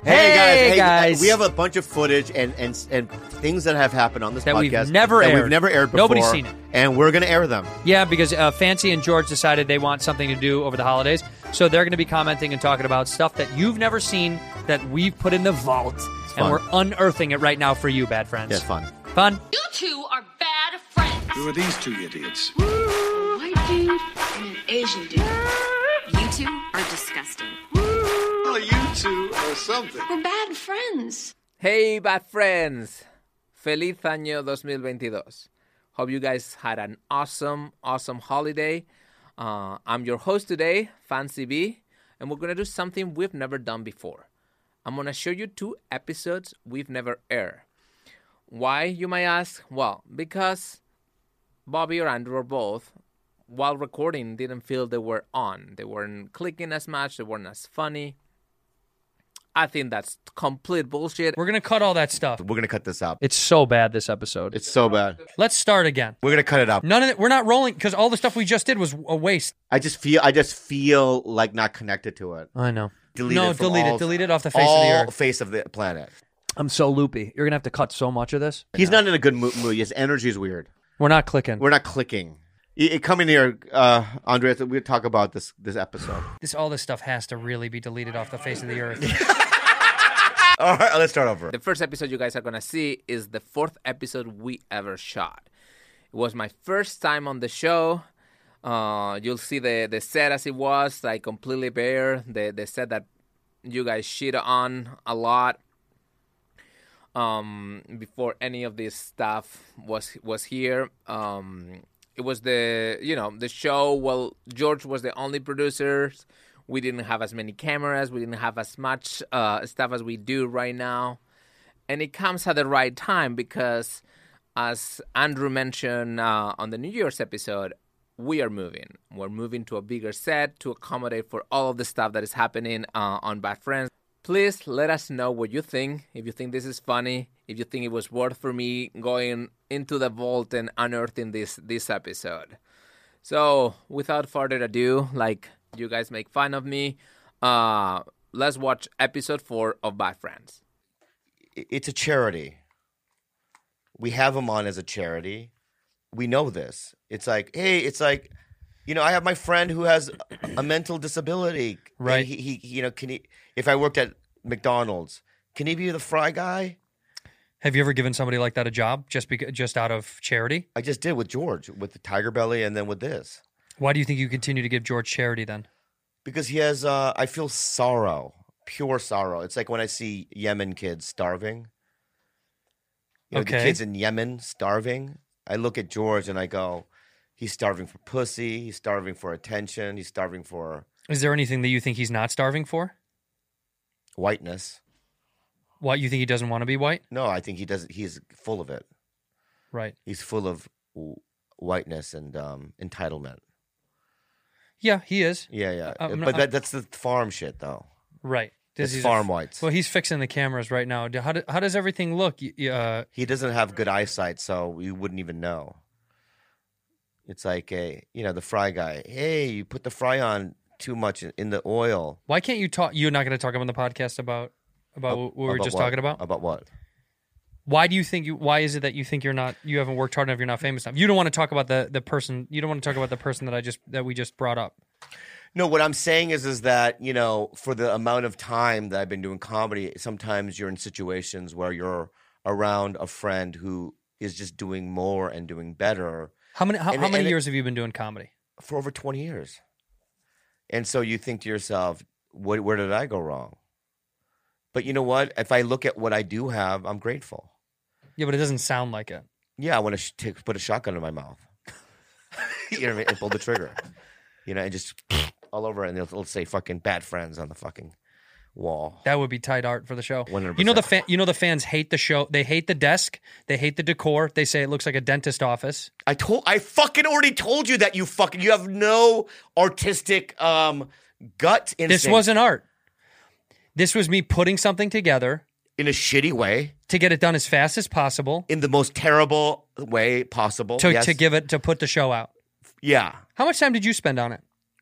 Hey guys. We have a bunch of footage and things that have happened on this that podcast we've never aired. We've never aired before. Nobody's seen it. And we're going to air them. Yeah, because Fancy and George decided they want something to do over the holidays. So they're going to be commenting and talking about stuff that you've never seen that we've put in the vault. And we're unearthing it right now for you, bad friends. Yeah, it's fun. Fun? You two are bad friends. Who are these two idiots? A white dude and an Asian dude. You two are disgusting. Well, you two are something. We're bad friends. Hey, bad friends! Feliz año 2022. Hope you guys had an awesome holiday. I'm your host today, Fancy B, and we're going to do something we've never done before. I'm going to show you 2 episodes we've never aired. Why, you might ask? Well, because Bobby or Andrew or both, while recording, didn't feel they were on. They weren't clicking as much. They weren't as funny. I think that's complete bullshit. We're going to cut all that stuff. We're going to cut this out. It's so bad, this episode. It's so bad. Let's start again. We're going to cut it out. None of it. We're not rolling because all the stuff we just did was a waste. I just feel like not connected to it. I know. Delete it off the face of the earth. Face of the planet. I'm so loopy. You're going to have to cut so much of this. He's not in a good mood. His energy is weird. We're not clicking. We're not clicking. Come in here, Andrea. We'll talk about this episode. All this stuff has to really be deleted off the face of the earth. All right, let's start over. The first episode you guys are going to see is the 4th episode we ever shot. It was my first time on the show. You'll see the set as it was, like completely bare. The set that you guys shit on a lot before any of this stuff was here. It was the show. Well, George was the only producer. We didn't have as many cameras. We didn't have as much stuff as we do right now. And it comes at the right time because, as Andrew mentioned on the New Year's episode, we are moving. We're moving to a bigger set to accommodate for all of the stuff that is happening on Bad Friends. Please let us know what you think. If you think this is funny, if you think it was worth for me going into the vault and unearthing this episode. So, without further ado, like you guys make fun of me, let's watch episode 4 of Bad Friends. It's a charity. We have him on as a charity. We know this. It's like, hey, I have my friend who has a mental disability. Right. He if I worked at McDonald's, can he be the fry guy? Have you ever given somebody like that a job just out of charity? I just did with George, with the Tiger Belly, and then with this. Why do you think you continue to give George charity then? Because he has, I feel sorrow, pure sorrow. It's like when I see Yemen kids starving. The kids in Yemen starving. I look at George and I go, he's starving for pussy. He's starving for attention. He's starving for... Is there anything that you think he's not starving for? Whiteness. What, you think he doesn't want to be white? No, I think he does. He's full of it. Right. He's full of whiteness and entitlement. Yeah, he is. Yeah. That's the farm shit, though. Right. It's farm whites. Well, he's fixing the cameras right now. How does everything look? He doesn't have good eyesight, so we wouldn't even know. It's like the fry guy. Hey, you put the fry on too much in the oil. Why can't you talk? You're not going to talk on the podcast about what we were just talking about? About what? Why do you think why is it that you think you haven't worked hard enough, you're not famous enough? You don't want to talk about the person, you don't want to talk about the person that we just brought up. No, what I'm saying is that, for the amount of time that I've been doing comedy, sometimes you're in situations where you're around a friend who is just doing more and doing better. How many years have you been doing comedy? For over 20 years. And so you think to yourself, where did I go wrong? But you know what? If I look at what I do have, I'm grateful. Yeah, but it doesn't sound like it. Yeah, I want to put a shotgun in my mouth. You know what I mean? And pull the trigger. And just all over it. And it'll say fucking Bad Friends on the fucking wall. That would be tight art for the show. 100%. The fans hate the show. They hate the desk. They hate the decor. They say it looks like a dentist office. I fucking already told you that you have no artistic gut instinct. This wasn't art. This was me putting something together in a shitty way to get it done as fast as possible, in the most terrible way possible, to put the show out. Yeah. How much time did you spend on it?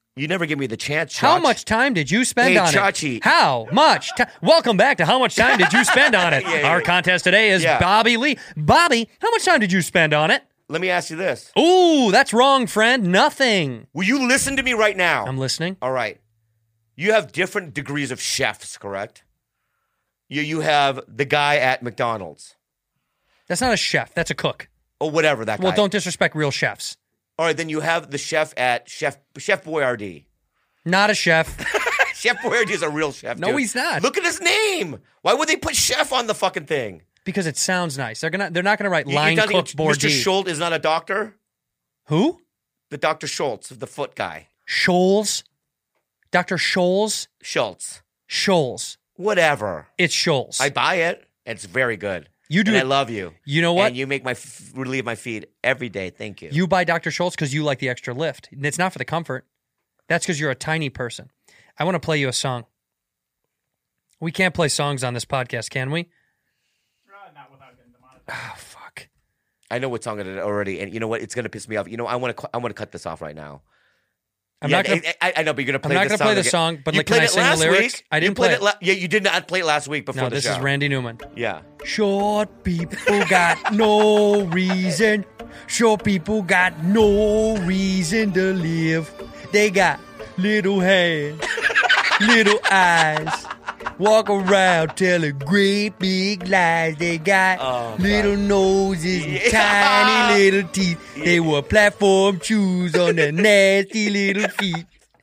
You never give me the chance, Chach. How much time did you spend Hey, on Chachi. it? How much? Welcome back to How Much Time Did You Spend on It? Our contest today is Bobby Lee. Bobby, how much time did you spend on it? Let me ask you this. Ooh, that's wrong, friend. Nothing. Will you listen to me right now? I'm listening. All right. You have different degrees of chefs, correct? You have the guy at McDonald's. That's not a chef. That's a cook. Or whatever that guy. Well, don't disrespect real chefs. All right, then you have the chef at Chef Boyardee. Not a chef. Chef Boyardee is a real chef, No, dude. he's not. Look at his name. Why would they put chef on the fucking thing? Because it sounds nice. They're not going to write You're line telling me cook Bourdie. Mr. Schultz is not a doctor? Who? The Dr. Schultz, the foot guy. Scholes? Dr. Scholes? Schultz. Scholes. Whatever. It's Scholes. I buy it. And it's very good. You do. And I love you. You know what? And you make relieve my feed every day. Thank you. You buy Dr. Schultz because you like the extra lift. It's not for the comfort. That's because you're a tiny person. I want to play you a song. We can't play songs on this podcast, can we? Not without getting demonetized. Oh, fuck. I know what song it is already, and you know what? It's gonna piss me off. You know, I want to cut this off right now. I'm not gonna. I know, but you're gonna play. I'm not the gonna play the again. song, but you like, can I played it sing the last lyrics? week. I didn't You played play it. Yeah, you did not play it last week before No, the this show. is Randy Newman. Yeah. Short people got no reason. Short people got no reason to live. They got little hands, little eyes. Walk around telling great big lies. They got little noses and tiny little teeth. They wear platform shoes on their nasty little feet.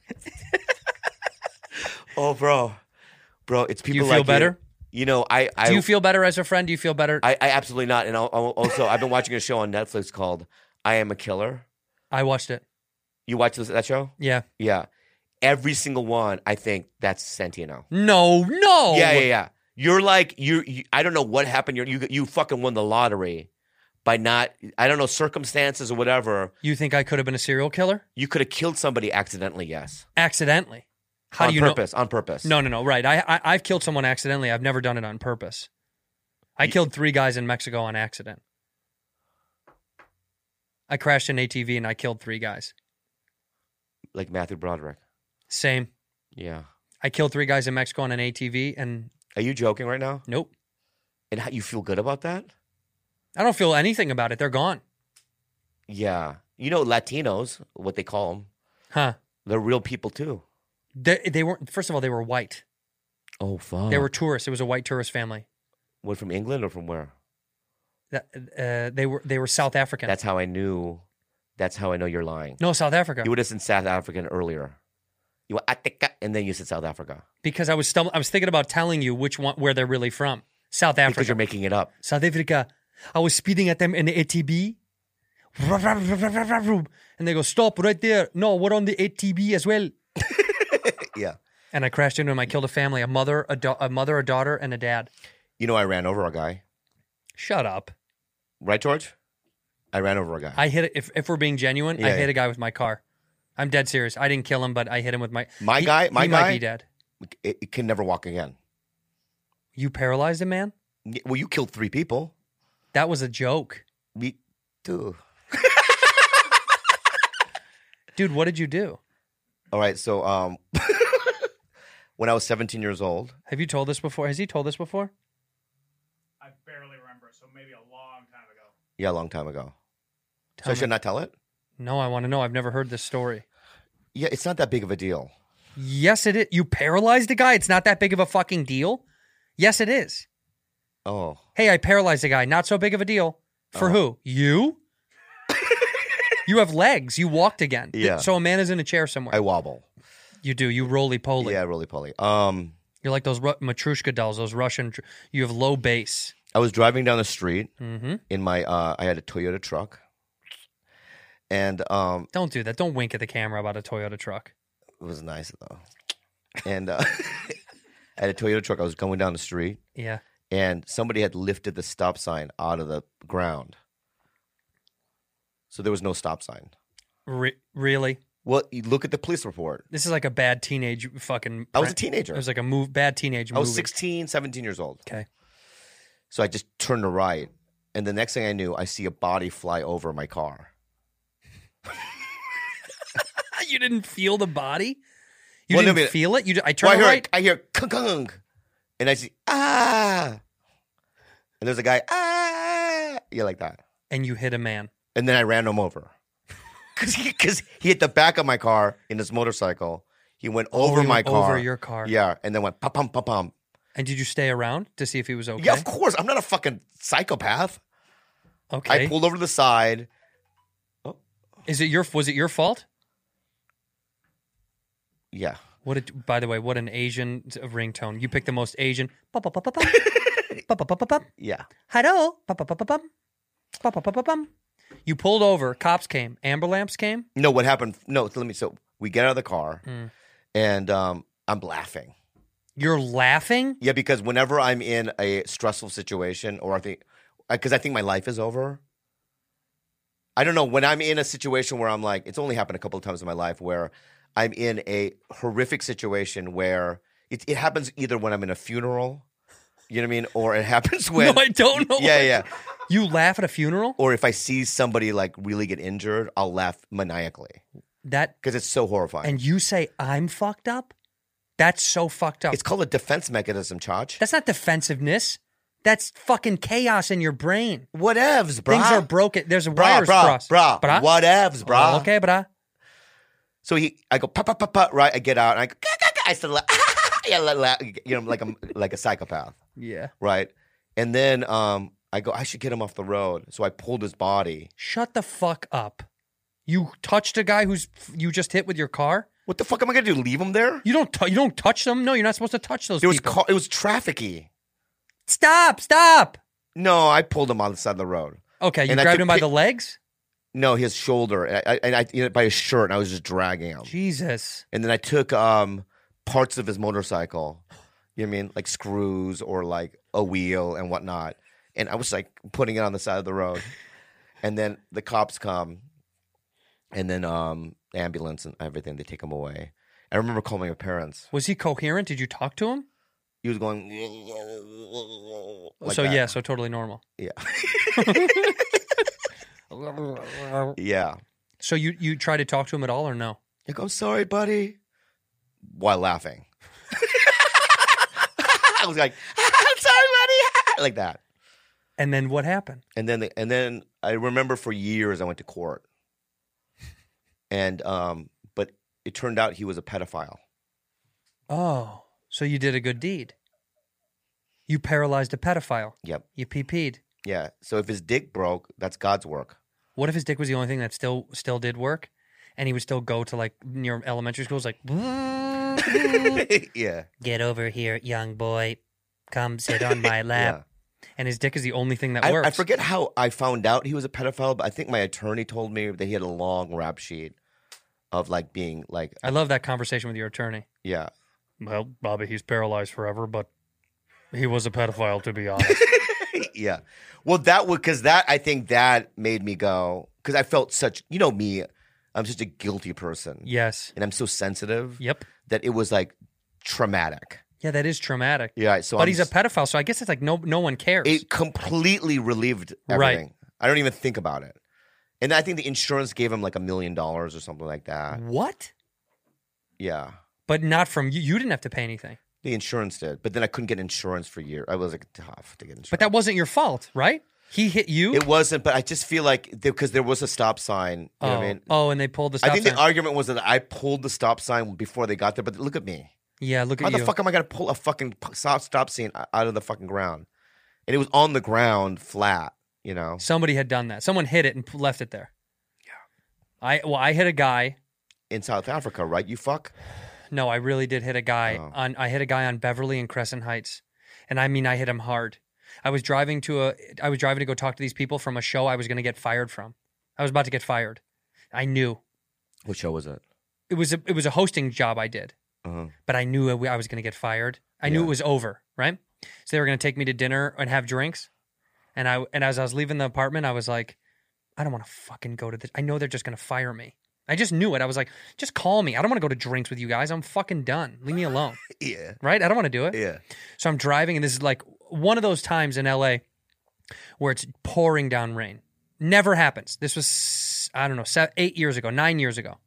Oh, bro, it's people. Do you like feel better? You know, Do you feel better as a friend? Do you feel better? I absolutely not. And also, I've been watching a show on Netflix called "I Am a Killer." I watched it. You watch that show? Yeah. Yeah. Every single one, I think that's Santino. No. Yeah. You're like you. I don't know what happened. You fucking won the lottery by not. I don't know, circumstances or whatever. You think I could have been a serial killer? You could have killed somebody accidentally. Yes. Accidentally. How on do you purpose? know? On purpose. No. Right. I've killed someone accidentally. I've never done it on purpose. I killed 3 guys in Mexico on accident. I crashed an ATV and I killed 3 guys. Like Matthew Broderick. Same. Yeah. I killed 3 guys in Mexico on an ATV and Are you joking right now? nope. And how you feel good about that? I don't feel anything about it. They're gone. Yeah. You know, Latinos, what they call them, Huh. they're real people too. They weren't, first of all, they were white. Oh, fuck. They were tourists. It was a white tourist family. What, from England or from where? They were South African. That's how I knew. That's how I know you're lying. No, South Africa. You would have said South African earlier. You were Attica, and then you said South Africa. Because I was thinking about telling you where they're really from. South Africa. Because you're making it up. South Africa. I was speeding at them in the ATV. And they go, stop right there. No, we're on the ATV as well. Yeah. And I crashed into him. I killed a family, a mother, a daughter, and a dad. You know, I ran over a guy. Shut up. Right, George? I ran over a guy. I hit it. If we're being genuine, I Yeah. hit a guy with my car. I'm dead serious. I didn't kill him, but I hit him with my... My he guy? might be dead. It can never walk again. You paralyzed a man? Well, you killed 3 people. That was a joke. Me too. Dude, what did you do? All right, so when I was 17 years old. Have you told this before? Has he told this before? I barely remember, so maybe a long time ago. Yeah, a long time ago. Tell I me. should not tell it? No, I want to know. I've never heard this story. Yeah, it's not that big of a deal. Yes, it is. You paralyzed a guy? It's not that big of a fucking deal? Yes, it is. Oh. Hey, I paralyzed a guy. Not so big of a deal. For who? You? You have legs. You walked again. Yeah. So a man is in a chair somewhere. I wobble. You do. You roly-poly. Yeah, roly-poly. You're like those Matryoshka dolls, those Russian... You have low bass. I was driving down the street Mm-hmm. in my... I had a Toyota truck. And Don't do that. Don't wink at the camera about a Toyota truck. it was nice, though. And I had a Toyota truck. I was going down the street. Yeah. And somebody had lifted the stop sign out of the ground. So there was no stop sign. Really? Well, you look at the police report. This is like a bad teenage fucking... I was a teenager. It was like a bad teenage movie. I was 16, 17 years old. Okay. So I just turned to right. And the next thing I knew, I see a body fly over my car. You didn't feel the body? You Well, no, didn't but- feel it? I turn Well, right? I hear kung kung, and I see and there's a guy yeah, like that, And you hit a man. and then I ran him over because he hit the back of my car in his motorcycle. He went over he my went car, over your car. yeah, and then went pum pum pum. And did you stay around to see if he was okay? Yeah, of course. I'm not a fucking psychopath. Okay. I pulled over to the side. Was it your fault? Yeah. By the way, what an Asian ringtone. You picked the most Asian. Yeah. Hello. You pulled over. Cops came. Amber lamps came. No, what happened? No, so we get out of the car, and I'm laughing. You're laughing? Yeah, because whenever I'm in a stressful situation, or because I think my life is over. I don't know, when I'm in a situation where I'm like, it's only happened a couple of times in my life where I'm in a horrific situation where it happens either when I'm in a funeral, you know what I mean, or it happens when No, I don't know. Yeah. You laugh at a funeral? Or if I see somebody like really get injured, I'll laugh maniacally because it's so horrifying. And you say I'm fucked up? That's so fucked up. It's called a defense mechanism, Chach. That's not defensiveness. That's fucking chaos in your brain. Whatevs, brah. Things are broken. There's wires crossed. Brah. Whatevs, brah. Oh, okay, brah. So I go, pop, pop, pop, pop, right? I get out, and I go, I still laugh, like a psychopath, Yeah. right? And then I go, I should get him off the road. So I pulled his body. Shut the fuck up. You touched a guy you just hit with your car? What the fuck am I gonna do? Leave him there? You don't touch them? No, you're not supposed to touch those people. It was trafficy. Stop. No, I pulled him on the side of the road. Okay, you And I grabbed took him by the legs? No, his shoulder, and I by his shirt, and I was just dragging him. Jesus. And then I took parts of his motorcycle, you know what I mean, like screws or like a wheel and whatnot, and I was like putting it on the side of the road. And then the cops come, and then ambulance and everything, they take him away. I remember calling my parents. Was he coherent? Did you talk to him? He was going like so that. yeah, so totally normal. Yeah. Yeah. So you try to talk to him at all or no? I go, I'm sorry, buddy, while laughing. I was like, I'm sorry, buddy, like that. And then what happened? And then I remember for years I went to court, and but it turned out he was a pedophile. Oh, so you did a good deed. You paralyzed a pedophile. Yep. You PP'd. Yeah. So if his dick broke, that's God's work. What if his dick was the only thing that still did work, and he would still go to like near elementary schools, like, Yeah. get over here, young boy, come sit on my lap, and his dick is the only thing that I works. forget how I found out he was a pedophile, but I think my attorney told me that he had a long rap sheet of like being like, I love that conversation with your attorney. yeah. Well, Bobby, he's paralyzed forever, but he was a pedophile, to be honest. Yeah. Well, I think that made me go, because I felt such, you know me, I'm such a guilty person. Yes. And I'm so sensitive. Yep. That it was like traumatic. Yeah, that is traumatic. Yeah. So but he's a pedophile, so I guess it's like no one cares. It completely relieved everything. Right. I don't even think about it. And I think the insurance gave him like $1 million or something like that. What? Yeah. But not from you. You didn't have to pay anything. The insurance did. But then I couldn't get insurance for years. I was like tough to get insurance. But that wasn't your fault, right? He hit you? It wasn't, but I just feel like because there was a stop sign. You know what I mean? Oh, and they pulled the stop I think sign. the argument was that I pulled the stop sign before they got there, but look at me. Yeah, look How at you. the fuck am I going to pull a fucking stop sign out of the fucking ground? And it was on the ground flat, you know? Somebody had done that. Someone hit it and left it there. Yeah. I hit a guy. In South Africa, right? You fuck? No, I really did hit a guy Oh. I hit a guy on Beverly and Crescent Heights. And I mean I hit him hard. I was driving to go talk to these people from a show I was going to get fired from. I was about to get fired. I knew. What show was it? It was a hosting job I did. Uh-huh. But I knew I was going to get fired. I knew it was over, right? So they were going to take me to dinner and have drinks. And as I was leaving the apartment, I was like, I don't want to fucking go to this. I know they're just going to fire me. I just knew it. I was like, just call me. I don't want to go to drinks with you guys. I'm fucking done. Leave me alone. Yeah. Right? I don't want to do it. Yeah. So I'm driving, and this is like one of those times in LA where it's pouring down rain. Never happens. This was, I don't know, 9 years ago.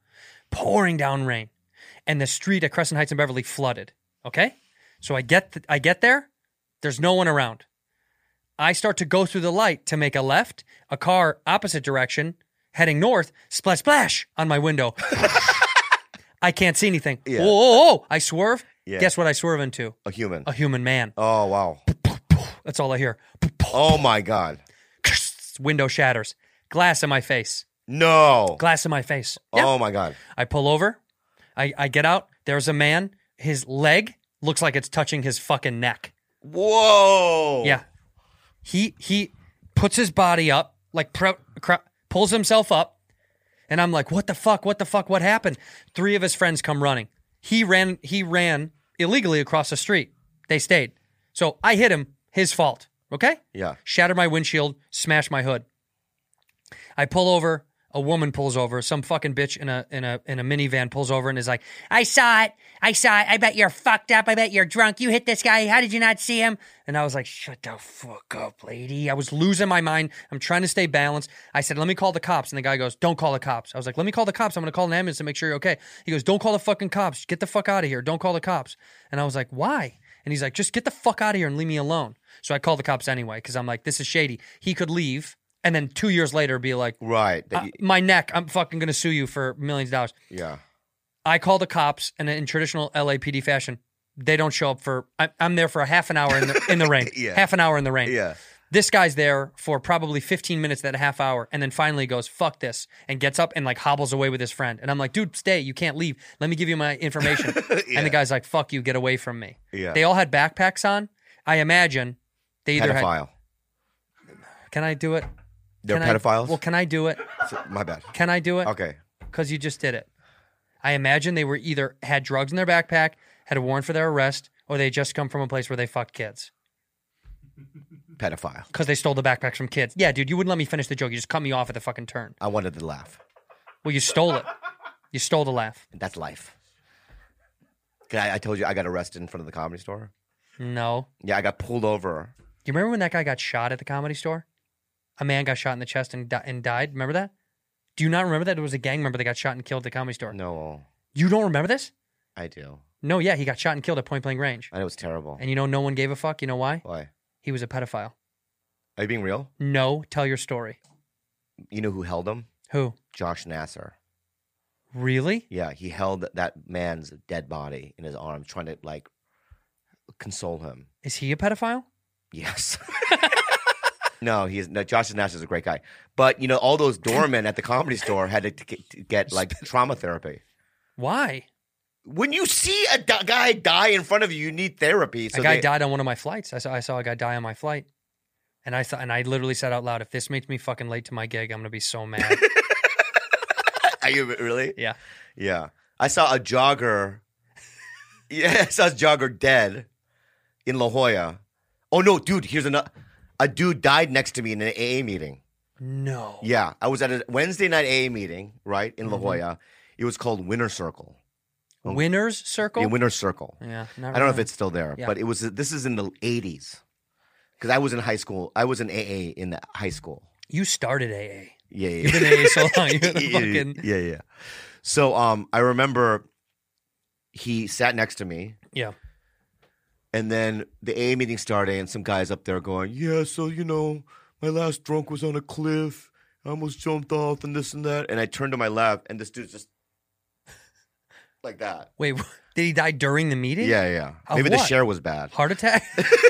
pouring down rain, and the street at Crescent Heights and Beverly flooded. Okay, so I get there. There's no one around. I start to go through the light to make a left. A car opposite direction heading north. Splash, splash on my window. I can't see anything. Yeah. Whoa. I swerve. Yeah. Guess what I swerve into? A human. A human man. Oh, wow. That's all I hear. Oh, my God. Window shatters. Glass in my face. No. Glass in my face. Yep. Oh, my God. I pull over. I get out. There's a man. His leg looks like it's touching his fucking neck. Whoa. Yeah. He puts his body up, like pulls himself up, and I'm like, what the fuck? What happened? 3 of his friends come running. He ran illegally across the street. They stayed. So I hit him, his fault. Okay? Yeah. Shattered my windshield, smashed my hood. I pull over. A woman pulls over. Some fucking bitch in a minivan pulls over and is like, I saw it. I bet you're fucked up. I bet you're drunk. You hit this guy. How did you not see him? And I was like, shut the fuck up, lady. I was losing my mind. I'm trying to stay balanced. I said, let me call the cops. And the guy goes, don't call the cops. I was like, let me call the cops. I'm going to call an ambulance to make sure you're okay. He goes, don't call the fucking cops. Get the fuck out of here. Don't call the cops. And I was like, why? And he's like, just get the fuck out of here and leave me alone. So I called the cops anyway because I'm like, this is shady. He could leave. And then 2 years later, be like, right, my neck, I'm fucking going to sue you for millions of dollars. Yeah. I call the cops, and in traditional LAPD fashion, they don't show up for, I'm there for a half an hour in the rain. Yeah. Half an hour in the rain. Yeah. This guy's there for probably 15 minutes, that half hour, and then finally goes, fuck this, and gets up and like hobbles away with his friend. And I'm like, dude, stay. You can't leave. Let me give you my information. Yeah. And the guy's like, fuck you, get away from me. Yeah. They all had backpacks on. I imagine they either Pedophile. Can I do it? They're Can pedophiles? Well, can I do it? My bad. Can I do it? Okay. Because you just did it. I imagine they were either had drugs in their backpack, had a warrant for their arrest, or they just come from a place where they fucked kids. Pedophile. Because they stole the backpacks from kids. Yeah, dude, you wouldn't let me finish the joke. You just cut me off at the fucking turn. I wanted to laugh. Well, you stole it. You stole the laugh. That's life. I told you I got arrested in front of the Comedy Store. No. Yeah, I got pulled over. Do you remember when that guy got shot at the Comedy Store? A man got shot in the chest and died. Remember that? Do you not remember that? It was a gang member that got shot and killed at the Comedy Store. No, You don't remember this? I do. No, yeah, he got shot and killed at point blank range. I know it was terrible. And you know no one gave a fuck? You know why? Why? He was a pedophile. Are you being real? No, tell your story. You know who held him? Who? Josh Nasser. Really? Yeah, he held that man's dead body in his arms, trying to like console him. Is he a pedophile? Yes. No, Josh Nasser is a great guy. But, you know, all those doormen at the Comedy Store had to get like trauma therapy. Why? When you see a guy die in front of you, you need therapy. So a guy died on one of my flights. I saw a guy die on my flight. And I literally said out loud, if this makes me fucking late to my gig, I'm going to be so mad. Are you really? Yeah. Yeah. I saw a jogger. Yeah, I saw a jogger dead in La Jolla. Oh, no, dude, here's another. A dude died next to me in an AA meeting. No. Yeah. I was at a Wednesday night AA meeting, right, in La Jolla. It was called Winner Circle. Winner's Circle? Yeah, Winner Circle. Yeah. I don't know if it's still there, Yeah. but this is in the 80s. Because I was in high school. I was in AA in the high school. You started AA. Yeah, yeah. You've been AA so long. You're the fucking... Yeah. So I remember he sat next to me. Yeah. And then the AA meeting started, and some guys up there going, yeah, so, you know, my last drunk was on a cliff. I almost jumped off and this and that. And I turned to my left, and this dude's just like that. Wait, did he die during the meeting? Yeah. Of Maybe the what? share was bad. Heart attack?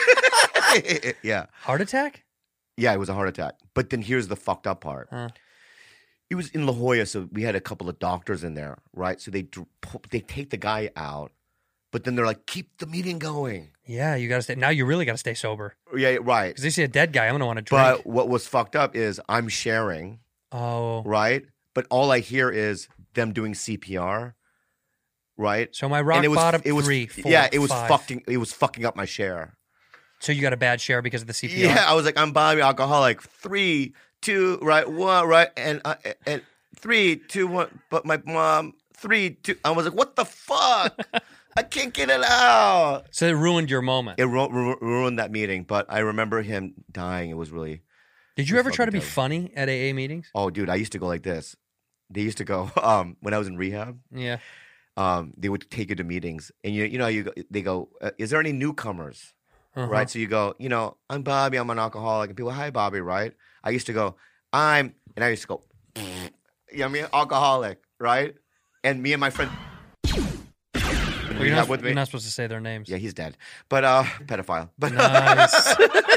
Yeah. Heart attack? Yeah, it was a heart attack. But then here's the fucked up part. Huh. It was in La Jolla, so we had a couple of doctors in there, right? So they take the guy out, but then they're like, keep the meeting going. Yeah, you got to stay. Now you really got to stay sober. Yeah, right. Because they see a dead guy, I'm going to want to drink. But what was fucked up is I'm sharing, Oh. right? But all I hear is them doing CPR, right? So my rock And bottom, it was, 3, 4, yeah, it was 5. It was fucking up my share. So you got a bad share because of the CPR? Yeah, I was like, I'm buying alcoholic. 3, 2, right, 1, right, and 3, 2, 1. But my mom, 3, 2. I was like, what the fuck? I can't get it out. So it ruined your moment. It ruined that meeting. But I remember him dying. It was really. Did you ever try to be fucking funny at AA meetings? Oh, dude, I used to go like this. they used to go when I was in rehab. Yeah. They would take you to meetings, and they go, "Is there any newcomers?" Right? So you go, I'm Bobby. I'm an alcoholic, and people, "Hi, Bobby." Right? I used to go, I used to go, alcoholic, right? And me and my friend. Well, you're not supposed to say their names. Yeah, he's dead, but pedophile. But Nice.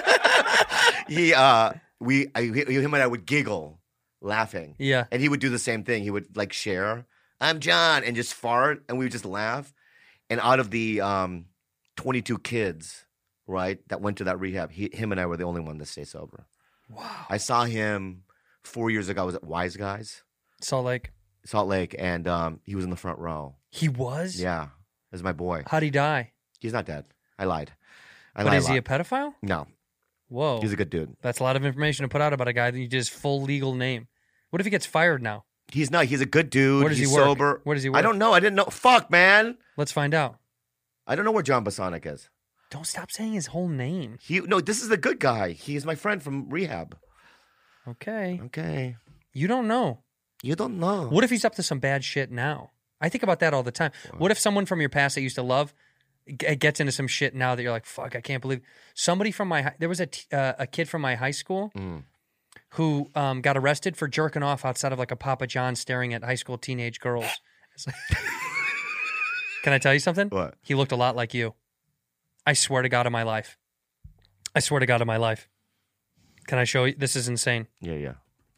him and I would giggle, laughing. Yeah. And he would do the same thing. He would like share, "I'm John," and just fart, and we would just laugh. And out of the 22 kids, right, that went to that rehab, him and I were the only one to stay sober. Wow. I saw him 4 years ago. I was at Wise Guys, Salt Lake. and he was in the front row. He was? Yeah, that's my boy. How'd he die? He's not dead. I lied. But is he a pedophile? No, Whoa. he's a good dude. That's a lot of information to put out about a guy that you just full legal name. What if he gets fired now? He's not. He's a good dude. Where does he's he work? sober. Where does he work? I don't know. I didn't know. Fuck, man. Let's find out. I don't know where John Bosonic is. Don't stop saying his whole name. No, this is the good guy. He's my friend from rehab. Okay. Okay. You don't know. You don't know. What if he's up to some bad shit now? I think about that all the time. What if someone from your past that you used to love gets into some shit now that you're like, fuck, I can't believe somebody from there was a kid from my high school who got arrested for jerking off outside of like a Papa John staring at high school teenage girls. It's like, can I tell you something? What? He looked a lot like you. I swear to God on my life. I swear to God on my life. Can I show you? This is insane. Yeah.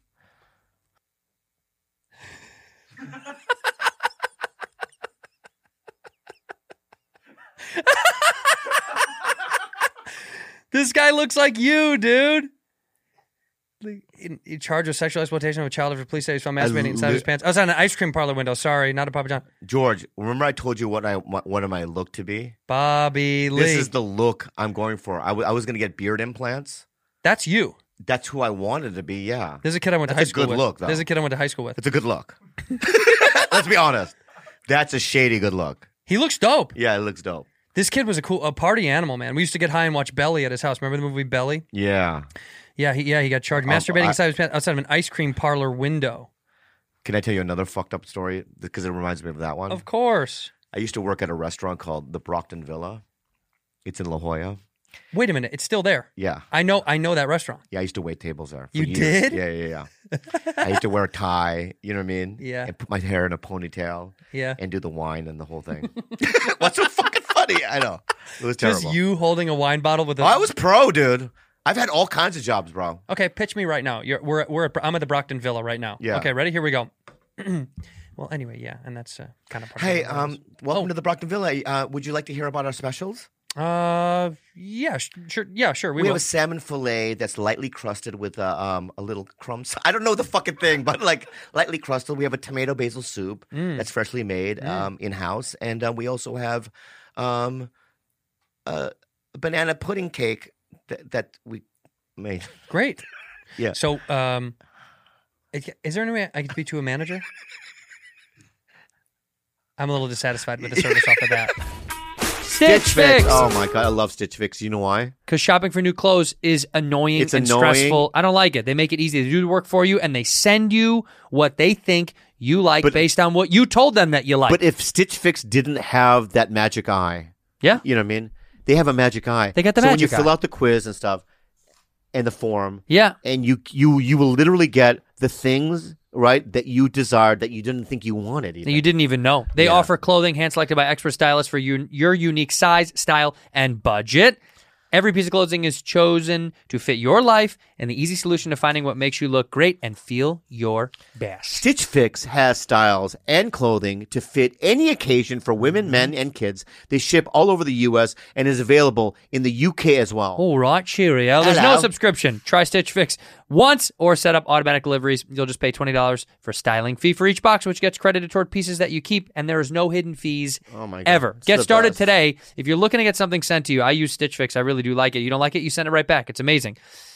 This guy looks like you, dude. In charge of sexual exploitation of a child after police say he's found masturbating inside his pants. I was on an ice cream parlor window. Sorry, not a Papa John. George, remember I told you what am I look to be? Bobby Lee. This is the look I'm going for. I was going to get beard implants. That's you. That's who I wanted to be, yeah. There's a kid I went to high school with. That's a good look, though. There's a kid I went to high school with. It's a good look. Let's be honest. That's a shady good look. He looks dope. Yeah, it looks dope. This kid was a party animal, man. We used to get high and watch Belly at his house. Remember the movie Belly? Yeah. Yeah, he got charged masturbating outside of an ice cream parlor window. Can I tell you another fucked up story? Because it reminds me of that one. Of course. I used to work at a restaurant called the Brockton Villa. It's in La Jolla. Wait a minute, it's still there. Yeah. I know that restaurant. Yeah, I used to wait tables there. For You years. did? Yeah. I used to wear a tie, you know what I mean? Yeah. And put my hair in a ponytail. Yeah. And do the wine and the whole thing. What's so fucking funny? I know. It was terrible. Just you holding a wine bottle with a... I was pro, dude. I've had all kinds of jobs, bro. Okay, pitch me right now. I'm at the Brockton Villa right now. Yeah. Okay, ready? Here we go. Well, anyway, yeah, and that's kind of part Hey, of welcome to the Brockton Villa. Would you like to hear about our specials? Yeah, sure. Yeah, sure. We have a salmon fillet that's lightly crusted with a little crumbs. I don't know the fucking thing, but like lightly crusted. We have a tomato basil soup that's freshly made in house, and we also have a banana pudding cake that we made. Great. Yeah. So, is there any way I could speak to a manager? I'm a little dissatisfied with the service off of that. Stitch Fix. Oh my god, I love Stitch Fix. You know why? Because shopping for new clothes is annoying and stressful. I don't like it. They make it easy to do the work for you, and they send you what they think you like based on what you told them that you like. But if Stitch Fix didn't have that magic eye, yeah, you know what I mean? They have a magic eye. They got the magic eye. So when you fill out the quiz and stuff, and the form, yeah, and you will literally get the things, right, that you desired that you didn't think you wanted even. You didn't even know. They offer clothing hand-selected by expert stylists for your unique size, style, and budget. Every piece of clothing is chosen to fit your life and the easy solution to finding what makes you look great and feel your best. Stitch Fix has styles and clothing to fit any occasion for women, men, and kids. They ship all over the U.S. and is available in the UK as well. All right, cheerio. There's no subscription. Try Stitch Fix once or set up automatic deliveries. You'll just pay $20 for styling fee for each box, which gets credited toward pieces that you keep, and there is no hidden fees ever. Get started today. If you're looking to get something sent to you, I use Stitch Fix. I really do like it. You don't like it, you send it right back. It's amazing.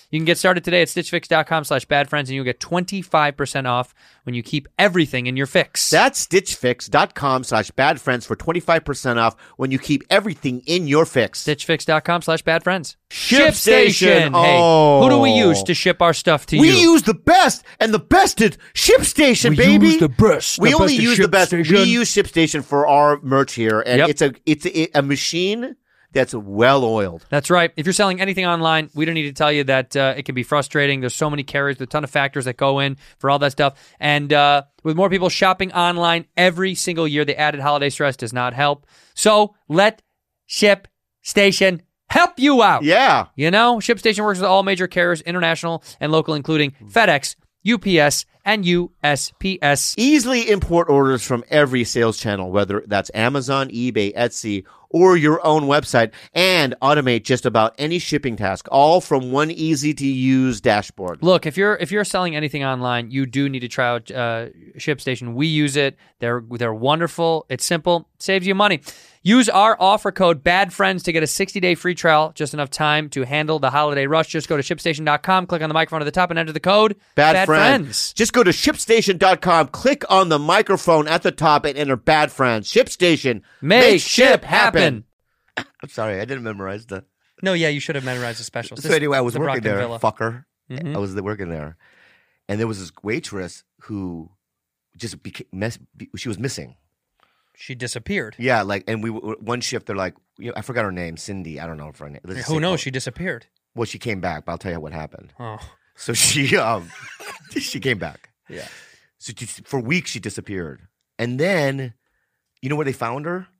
You can get started today at stitchfix.com/badfriends, and you'll get 25% off when you keep everything in your fix. That's stitchfix.com/badfriends for 25% off when you keep everything in your fix. stitchfix.com/badfriends. ShipStation. Hey, Oh. who do we use to ship our stuff to We you? use the best, and the best is ShipStation, baby. use the best. We The only best is use the best. ShipStation. We use ShipStation for our merch here, and Yep. it's a machine that's well oiled. That's right. If you're selling anything online, we don't need to tell you that it can be frustrating. There's so many carriers, there's a ton of factors that go in for all that stuff. And with more people shopping online every single year, the added holiday stress does not help. So let ShipStation help you out. Yeah. You know, ShipStation works with all major carriers, international and local, including FedEx, UPS, and USPS. Easily import orders from every sales channel, whether that's Amazon, eBay, Etsy, or your own website, and automate just about any shipping task, all from one easy-to-use dashboard. Look, if you're selling anything online, you do need to try out ShipStation. We use it. They're wonderful. It's simple. Saves you money. Use our offer code BADFRIENDS to get a 60-day free trial. Just enough time to handle the holiday rush. Just go to ShipStation.com, click on the microphone at the top, and enter the code BADFRIENDS. Just go to ShipStation.com, click on the microphone at the top, and enter BADFRIENDS. ShipStation. Make ship happen. I'm sorry, I didn't memorize that. No, yeah, you should have memorized the specials. So anyway, I was the working Brockton there, Villa. fucker. Mhm. I was working there, and there was this waitress who just she was missing. She disappeared. Yeah, like, and we one shift. They're like, I forgot her name, Cindy. I don't know if her name. Let's just Who say knows? Chloe. She disappeared. Well, she came back, but I'll tell you what happened. Oh, So she she came back. yeah. So for weeks she disappeared, and then you know where they found her?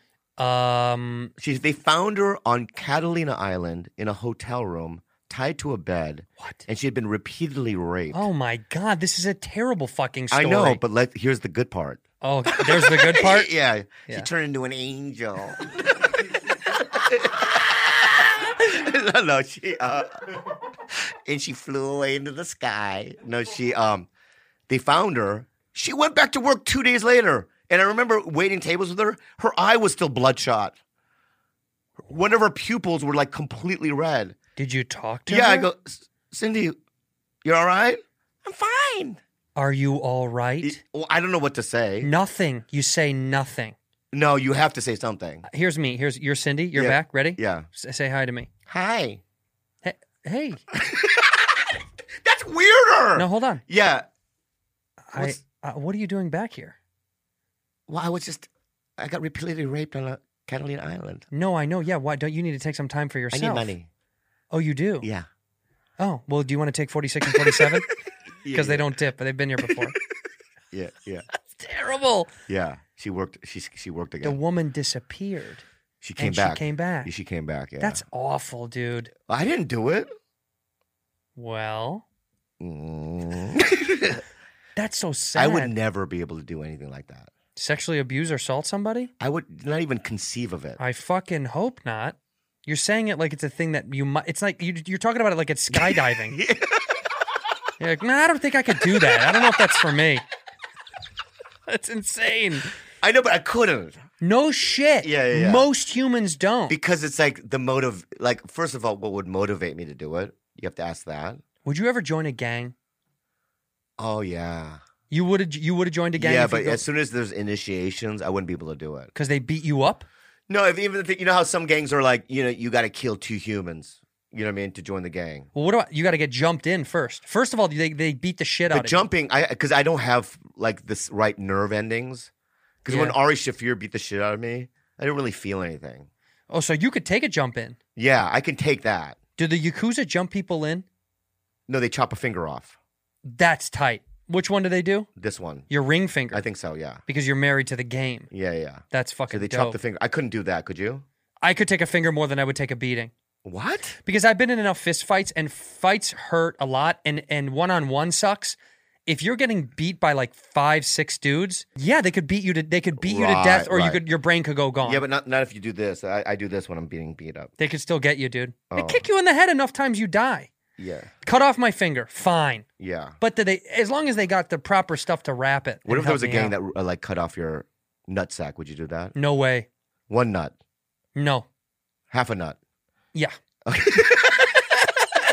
They found her on Catalina Island in a hotel room, tied to a bed. What? And she had been repeatedly raped. Oh my God, this is a terrible fucking story. I know, but here's the good part. Oh, there's the good part. Yeah, Yeah. she turned into an angel. No, she and she flew away into the sky. No, they found her. She went back to work 2 days later, and I remember waiting tables with her. Her eye was still bloodshot. One of her pupils were like completely red. Did you talk to Yeah, her? I go, Cindy, you're all right? I'm fine. Are you all right? Well, I don't know what to say. Nothing. You say nothing. No, you have to say something. Here's me. You're Cindy. You're Yeah. back. Ready? Yeah. Say hi to me. Hi. Hey. That's weirder. No, hold on. Yeah. What are you doing back here? Well, I got repeatedly raped on a Catalina Island. No, I know. Yeah. Why don't you need to take some time for I yourself? need money. Oh, you do? Yeah. Oh, well, do you want to take 46 and 47? Because they don't dip, but they've been here before. Yeah, yeah. Terrible. Yeah. She worked The again. woman disappeared. She came and back. She came back. Yeah, she came back, yeah. That's awful, dude. I didn't do it. Well, Mm. that's so sad. I would never be able to do anything like that. Sexually abuse or assault somebody? I would not even conceive of it. I fucking hope not. You're saying it like it's a thing that you might. It's like you're talking about it like it's skydiving. You're like, no, I don't think I could do that. I don't know if that's for me. That's insane. I know, but I couldn't. No shit. Yeah. Most humans don't. Because it's like the motive, like, first of all, what would motivate me to do it? You have to ask that. Would you ever join a gang? Oh, yeah. You would have joined a gang? Yeah, but as soon as there's initiations, I wouldn't be able to do it. Because they beat you up? No, you know how some gangs are like, you got to kill 2 humans, you know what I mean, to join the gang. Well, what about, you got to get jumped in first. First of all, they beat the shit out But of jumping, because I don't have like this right nerve endings. Because when Yeah. Ari Shaffir beat the shit out of me, I didn't really feel anything. you. Oh, so you could take a jump in. Yeah, I can take that. Do the Yakuza jump people in? No, they chop a finger off. That's tight. Which one do they do? This one. Your ring finger. I think so, yeah. Because you're married to the game. Yeah. That's So fucking they dope. chop the finger. I couldn't do that, could you? I could take a finger more than I would take a beating. What? Because I've been in enough fist fights, and fights hurt a lot, and one-on-one sucks. If you're getting beat by like 5-6 dudes, yeah, they could beat you to death, or Right. your brain could go gone. Yeah, but not if you do this. I do this when I'm being beat up. They could still get you, dude. They Oh. kick you in the head enough times you die. Yeah. Cut off my finger, fine. Yeah. But as long as they got the proper stuff to wrap it. What and if there was a help me gang out. that like cut off your nutsack? Would you do that? No way. One nut, No. half a nut. Yeah.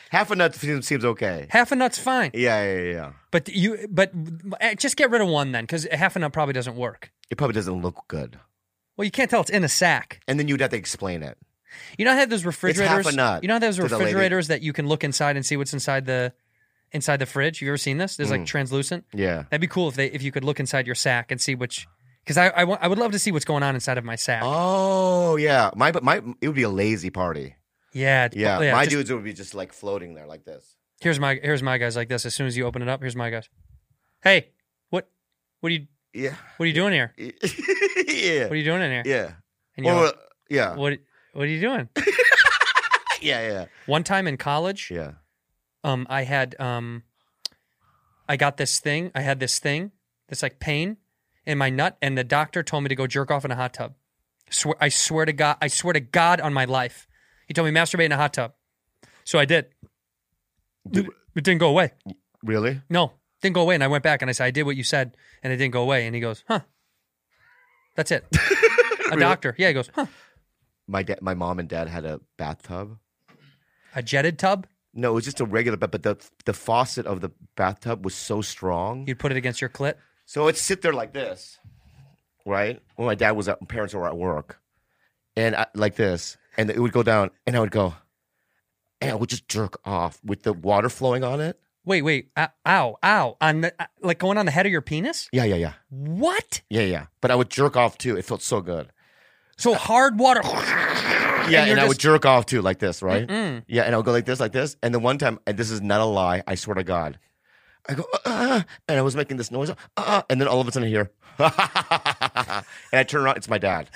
Half a nut seems okay. Half a nut's fine. Yeah. But just get rid of one then, because half a nut probably doesn't work. It probably doesn't look good. Well, you can't tell it's in a sack. And then you'd have to explain it. You know how they have those refrigerators? It's half a nut. You know how those to the lady. refrigerators that you can look inside and see what's inside the fridge? You ever seen this? There's like translucent. Yeah. That'd be cool if you could look inside your sack and see which. Because I would love to see what's going on inside of my sack. Oh yeah, my it would be a lazy party. Yeah. My dudes would be just like floating there like this. Here's my guys like this. As soon as you open it up, here's my guys. Hey, what are you? Yeah. What are you doing here? Yeah. What are you doing in here? Yeah. And you're like, yeah. What are you doing? Yeah. One time in college, Yeah. I had I got this thing. I had this like pain in my nut, and the doctor told me to go jerk off in a hot tub. I swear to God on my life. He told me masturbate in a hot tub. So I did. It didn't go away. Really? No, didn't go away. And I went back and I said, I did what you said, and it didn't go away. And he goes, huh. That's it. A doctor. Yeah, he goes, huh. My mom and dad had a bathtub. A jetted tub? No, it was just a regular but the faucet of the bathtub was so strong. You'd put it against your clit? So it'd sit there like this, right? When my parents were at work, and like this, and it would go down, and I would go, and I would just jerk off with the water flowing on it. Wait, ow, on the, like going on the head of your penis? Yeah. What? Yeah. But I would jerk off too. It felt so good. So hard water. Yeah, and I would jerk off too, like this, right? Yeah, and I would go like this, and then one time, and this is not a lie, I swear to God, I go, and I was making this noise, and then all of a sudden I hear, and I turn around, it's my dad.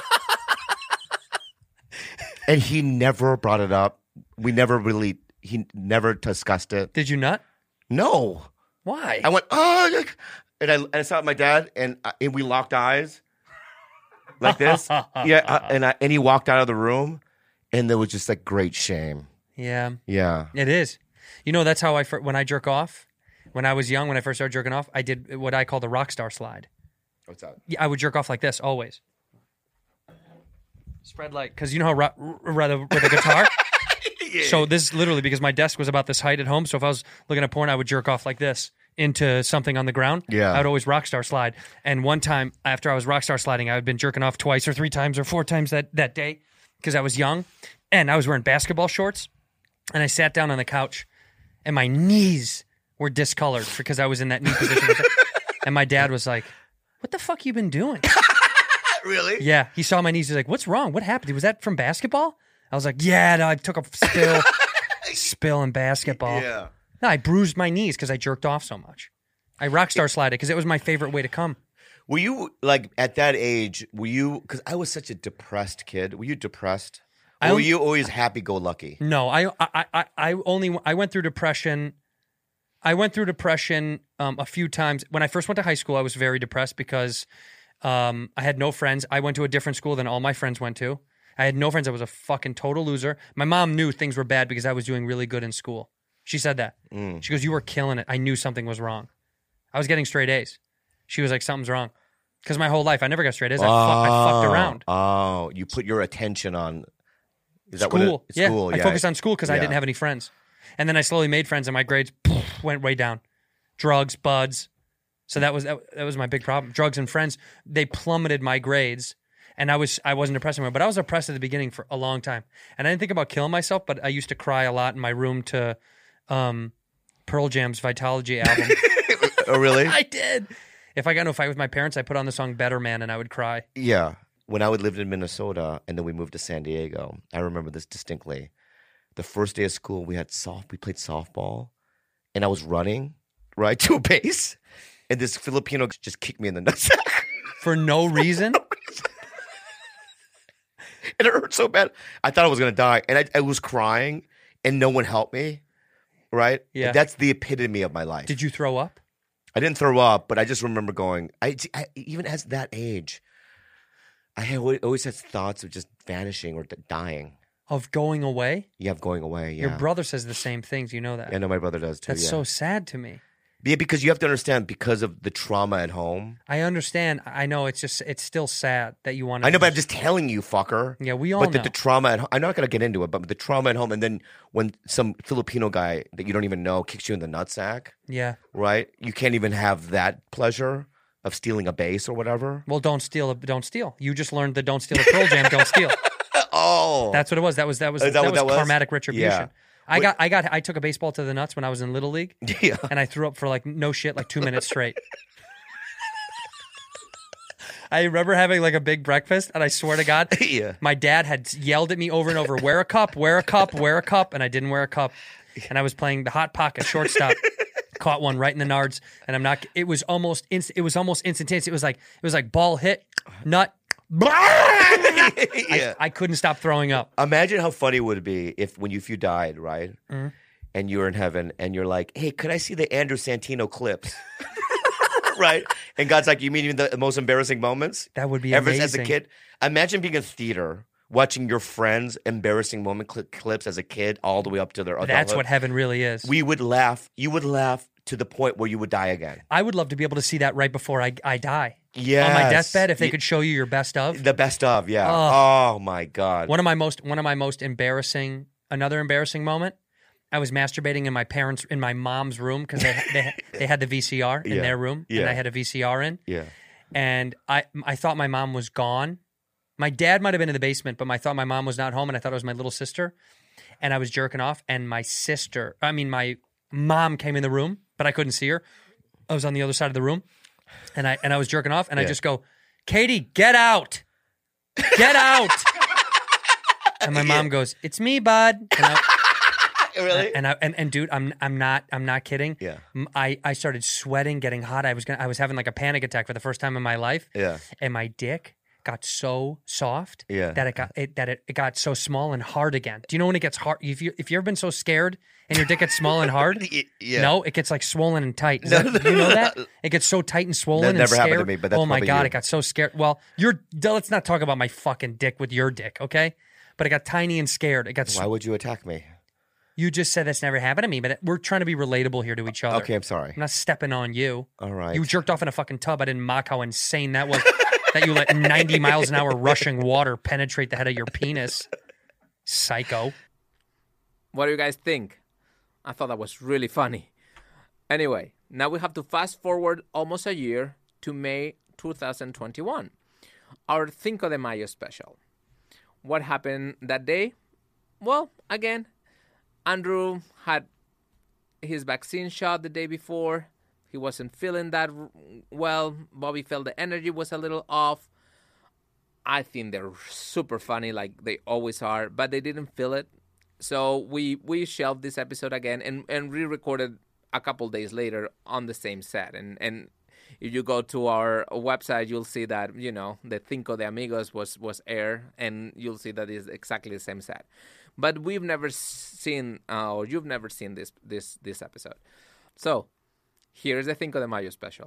And he never brought it up. He never discussed it. Did you not? No. Why? I went, and I saw my dad, and we locked eyes. Like this, and he walked out of the room, and there was just like great shame. Yeah, it is. You know, that's how when I jerk off. When I was young, when I first started jerking off, I did what I call the rock star slide. What's that? Yeah, I would jerk off like this always. Spread like, because you know how with a guitar. Yeah. So this is literally because my desk was about this height at home. So if I was looking at porn, I would jerk off like this into something on the ground. Yeah. I would always rock star slide. And one time after I was rock star sliding, I had been jerking off twice or 3 times or 4 times that day because I was young and I was wearing basketball shorts. And I sat down on the couch and my knees were discolored because I was in that knee position. And my dad was like, what the fuck you been doing? Really? Yeah. He saw my knees. He's like, what's wrong? What happened? Was that from basketball? I was like, yeah, no, I took a spill in basketball. Yeah. No, I bruised my knees because I jerked off so much. I rock star slided because it was my favorite way to come. Were you like at that age? Because I was such a depressed kid. Were you depressed? Or were you always happy-go-lucky? No, I went through depression. I went through depression a few times. When I first went to high school, I was very depressed because I had no friends. I went to a different school than all my friends went to. I had no friends. I was a fucking total loser. My mom knew things were bad because I was doing really good in school. She said that. She goes, you were killing it. I knew something was wrong. I was getting straight A's. She was like, something's wrong. Because my whole life, I never got straight A's. I fucked around. Oh, you put your attention on school. School. I focused on school because I didn't have any friends. And then I slowly made friends and my grades went way down. Drugs, buds. So that was my big problem. Drugs and friends, they plummeted my grades. And I wasn't depressed anymore, but I was depressed at the beginning for a long time. And I didn't think about killing myself, but I used to cry a lot in my room to Pearl Jam's Vitology album. Oh, really? I did. If I got into a fight with my parents, I put on the song Better Man and I would cry. Yeah. When I lived in Minnesota and then we moved to San Diego, I remember this distinctly. The first day of school, we played softball, and I was running right to a base, and this Filipino just kicked me in the nutsack. For no reason? And it hurt so bad. I thought I was going to die. And I was crying, and no one helped me, right? Yeah. And that's the epitome of my life. Did you throw up? I didn't throw up, but I just remember going, I even at that age, I always had thoughts of just vanishing or dying. Of going away? Yeah, of going away, yeah. Your brother says the same things. You know that. Yeah, I know my brother does too, That's so sad to me. Yeah, because you have to understand, because of the trauma at home. I understand. I know it's still sad that you want to. I know, but I'm just telling you, fucker. Yeah, we all but know. the trauma at home, I'm not going to get into it, but the trauma at home, and then when some Filipino guy that you don't even know kicks you in the nutsack, Yeah. right? You can't even have that pleasure of stealing a base or whatever. Well, don't steal. You just learned the don't steal a Pearl Jam, don't steal. Oh. That's what it was. That was Is that what that was? karmatic retribution. Yeah. I took a baseball to the nuts when I was in Little League. Yeah. And I threw up for like no shit, like 2 minutes straight. I remember having like a big breakfast, and I swear to God, Yeah. my dad had yelled at me over and over, wear a cup, wear a cup, wear a cup, and I didn't wear a cup. And I was playing the hot pocket shortstop. Caught one right in the nards, and I'm not. It was almost instantaneous. It was like ball hit, nut. Yeah. I couldn't stop throwing up. Imagine how funny it would be if you died, right? Mm-hmm. And you were in heaven, and you're like, hey, could I see the Andrew Santino clips? Right? And God's like, you mean the most embarrassing moments? That would be ever amazing. as a kid. Imagine being in theater, watching your friends' embarrassing moment clips as a kid all the way up to their adulthood. That's what heaven really is. We would laugh. You would laugh to the point where you would die again. I would love to be able to see that right before I die. Yes. On my deathbed, if they could show you your best of. The best of, yeah. Oh my God. One of my most embarrassing, another embarrassing moment. I was masturbating in my mom's room because they had the VCR in their room, and I had a VCR in. Yeah. And I thought my mom was gone. My dad might have been in the basement, but I thought my mom was not home, and I thought it was my little sister. And I was jerking off, and my mom came in the room, but I couldn't see her. I was on the other side of the room, and I was jerking off, and I just go, Katie, get out. Get out. And my mom goes, it's me, bud. And Really? And dude, I'm not kidding. Yeah. I started sweating, getting hot. I was having like a panic attack for the first time in my life. Yeah. And my dick got so soft that it got so small and hard again. Do you know when it gets hard? If you ever been so scared and your dick gets small and hard? Yeah. No, it gets like swollen and tight. Do you know that? It gets so tight and swollen. That never and scared. happened to me, but that's oh my probably God, you. it got so scared. Well, let's not talk about my fucking dick with your dick, okay? But it got tiny and scared. It got. Why would you attack me? You just said that's never happened to me, but we're trying to be relatable here to each other. Okay, I'm sorry. I'm not stepping on you. All right. You jerked off in a fucking tub. I didn't mock how insane that was. That you let 90 miles an hour rushing water penetrate the head of your penis. Psycho. What do you guys think? I thought that was really funny. Anyway, now we have to fast forward almost a year to May 2021. Our Cinco de Mayo special. What happened that day? Well, again, Andrew had his vaccine shot the day before. He wasn't feeling that well. Bobby felt the energy was a little off. I think they're super funny like they always are, but they didn't feel it. So we shelved this episode again and re-recorded a couple days later on the same set. And if you go to our website, you'll see that, the Cinco de Amigos was aired, and you'll see that it's exactly the same set. But we've never seen, or you've never seen this episode. So here's the Cinco de Mayo special.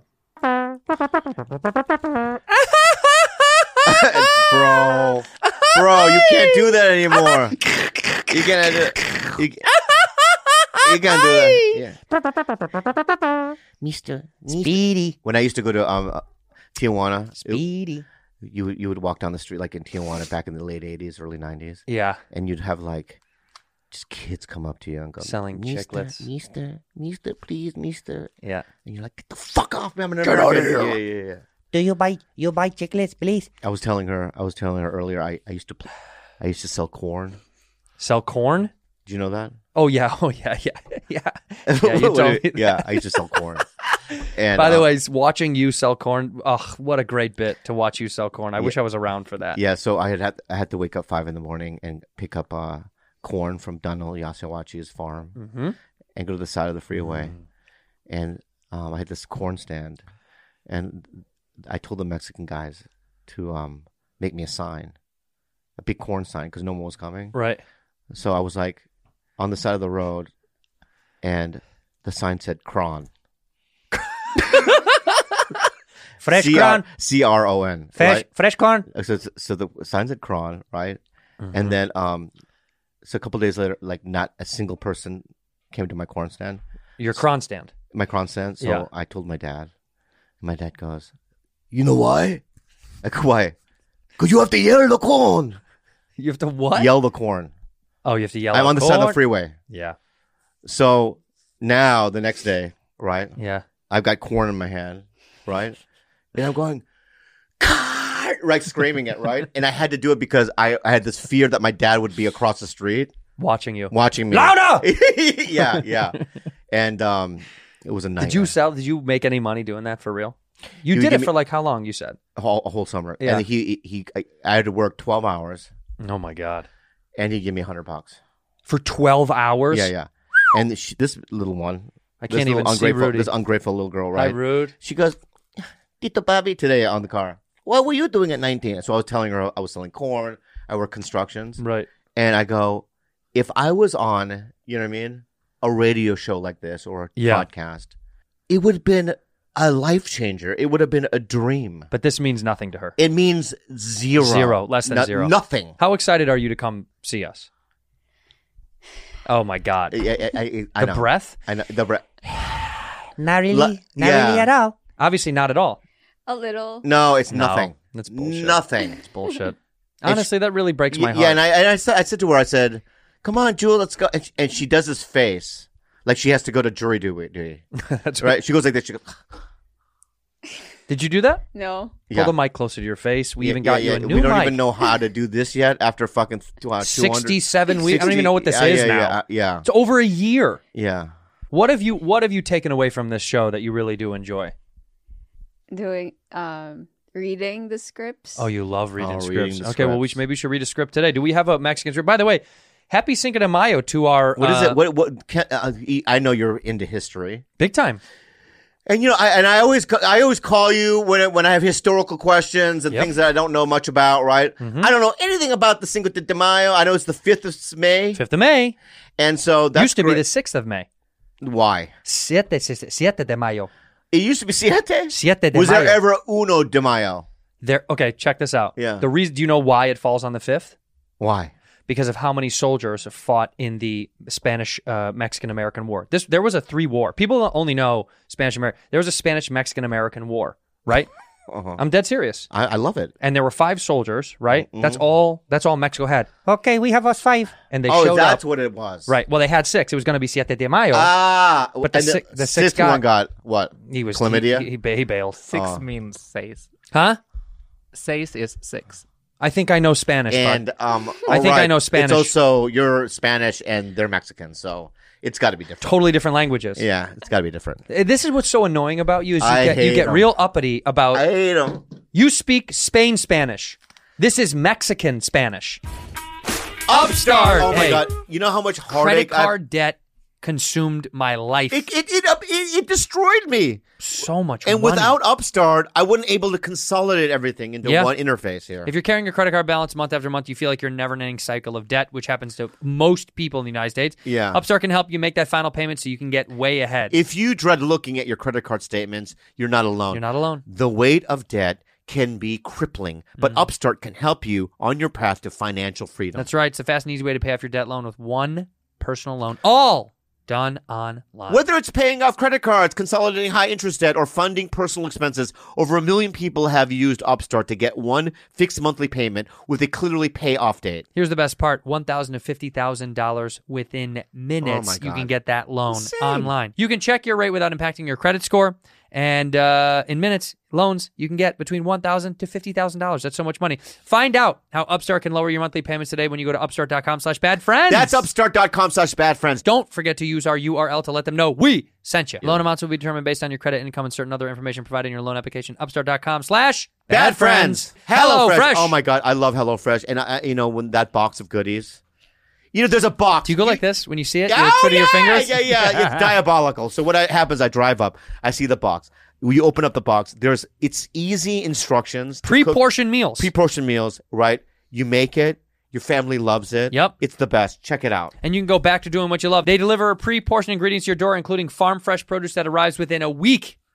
Bro, you can't do that anymore. You can't do it. You can't do that. Yeah. Mr. Speedy. When I used to go to Tijuana, Speedy. You would walk down the street like in Tijuana back in the late 80s, early 90s. Yeah. And you'd have like just kids come up to you and go, selling chiclets. Mister, please, mister. Yeah. And you're like, get the fuck off me. I'm gonna Get out of here. Yeah. Do you buy chiclets, please? I was telling her earlier, I used to sell corn. Sell corn? Do you know that? Oh yeah. Yeah, you told me that. Yeah, I used to sell corn. And by the way, watching you sell corn, what a great bit to watch you sell corn. I wish I was around for that. Yeah, so I had to wake up 5 a.m. and pick up corn from Donald Yasawachi's farm and go to the side of the freeway. And I had this corn stand, and I told the Mexican guys to make me a sign, a big corn sign, because no one was coming. Right. So I was like on the side of the road, and the sign said "Cron." Fresh corn. C-R-O-N. Fresh corn. So the sign said "Cron," right? And then so a couple days later, like not a single person came to my corn stand. Your cron stand. Micron cent. So Yeah. I told my dad. My dad goes, "You know why?" I go, "Why?" "Because you have to yell the corn." You have to what? Yell the corn. Oh, you have to yell. I'm out on the side of the corn? freeway. Yeah. So now the next day, right? Yeah. I've got corn in my hand, right? And I'm going, "Car!" right, screaming it, right? And I had to do it because I had this fear that my dad would be across the street Watching you. watching me. Louder! yeah. And it was a nightmare. Did you make any money doing that for real? You He would did it give me- for like how long, you said? a whole summer. Yeah. And I had to work 12 hours, Oh my God. and he'd give me $100. For 12 hours? Yeah. And this little one, I this can't little even see Rudy. this ungrateful little girl, Hi, right? Rude. She goes, "Tito Bobby," today on the car. "What were you doing at 19?" So I was telling her I was selling corn. I work constructions. Right. And I go, if I was on, you know what I mean, a radio show like this or a podcast, it would have been a life changer. It would have been a dream. But this means nothing to her. It means zero. Zero. Less than zero. Nothing. How excited are you to come see us? Oh my God. I The know. breath? I know. The breath. Not really. Not really at all. Obviously not at all. A little. No, it's No, nothing. that's bullshit. Nothing. It's bullshit. Honestly, that really breaks my heart. Yeah, and I said to her, I said, "Come on, Jewel, let's go." And she does this face like she has to go to jury duty. That's Right? She goes like this. She goes, Did you do that? No. yeah. Pull the mic closer to your face. We even got you a new We don't mic. even know how to do this yet after fucking 200. 67 weeks. I don't even know what this is now. Yeah. It's over a year. Yeah. What have you taken away from this show that you really do enjoy? Doing reading the scripts. Oh, you love reading Oh, scripts. reading the Okay, well, scripts. maybe we should read a script today. Do we have a Mexican script? By the way, happy Cinco de Mayo to our... What is it? What I know you're into history. Big time. And you know, I always call you when I have historical questions and Yep. things that I don't know much about. Right? I don't know anything about the Cinco de Mayo. I know it's the 5th of May, 5th of May. and so that's Used to be great. the 6th of May. Why? Siete de Mayo. It used to be siete. Siete de Was Mayo. there ever uno de Mayo? Okay, check this out. Yeah. The reason, do you know why it falls on the 5th? Why? Because of how many soldiers fought in the Spanish Mexican American War. There was a 3-war. People only know Spanish American. There was a Spanish Mexican American War, right? I'm dead serious. I love it. And there were 5 soldiers, right? That's all Mexico had. Okay, we have us 5. And they Oh, showed that's up. what it was. Right. Well, they had 6. It was going to be Siete de Mayo. But the and sixth the sixth guy- one got what? he was chlamydia. He bailed. Six means seis. Huh? Seis is 6. I think I know Spanish. And bud. I I think I know Spanish. It's also you're Spanish and they're Mexican, so it's got to be different. Totally different languages. Yeah, it's got to be different. This is what's so annoying about you is I you hate get 'em. real uppity about I hate them. you speak Spain Spanish. This is Mexican Spanish. Upstart. Oh my Hey, god! You know how much credit heartache card debt consumed my life. it destroyed me. So much And money. without Upstart, I wouldn't able to consolidate everything into Yeah. one interface here. If you're carrying your credit card balance month after month, you feel like you're in a never-ending cycle of debt, which happens to most people in the United States. Yeah. Upstart can help you make that final payment so you can get way ahead. If you dread looking at your credit card statements, you're not alone. You're not alone. The weight of debt can be crippling, but Upstart can help you on your path to financial freedom. That's right. It's a fast and easy way to pay off your debt loan with one personal loan. All done online. Whether it's paying off credit cards, consolidating high interest debt, or funding personal expenses, over 1 million people have used Upstart to get one fixed monthly payment with a clearly payoff date. Here's the best part: $1,000 to $50,000 within minutes. Oh my You can God. get that loan Insane. online. You can check your rate without impacting your credit score. And in minutes, loans you can get between $1,000 to $50,000. That's so much money. Find out how Upstart can lower your monthly payments today when you go to upstart.com/badfriends. That's upstart.com/badfriends. Don't forget to use our URL to let them know we sent you. Loan amounts will be determined based on your credit, income, and certain other information provided in your loan application. Upstart.com/badfriends. HelloFresh. Oh my God, I love HelloFresh. And when that box of goodies, there's a box. Do you go like this when you see it? You Oh, twiddle your yeah, fingers? yeah. It's diabolical. So what happens? I drive up. I see the box. We open up the box. It's easy instructions. to cook Pre-portioned meals. Pre-portioned meals. Right. You make it. Your family loves it. Yep. It's the best. Check it out. And you can go back to doing what you love. They deliver pre-portioned ingredients to your door, including farm fresh produce that arrives within a week.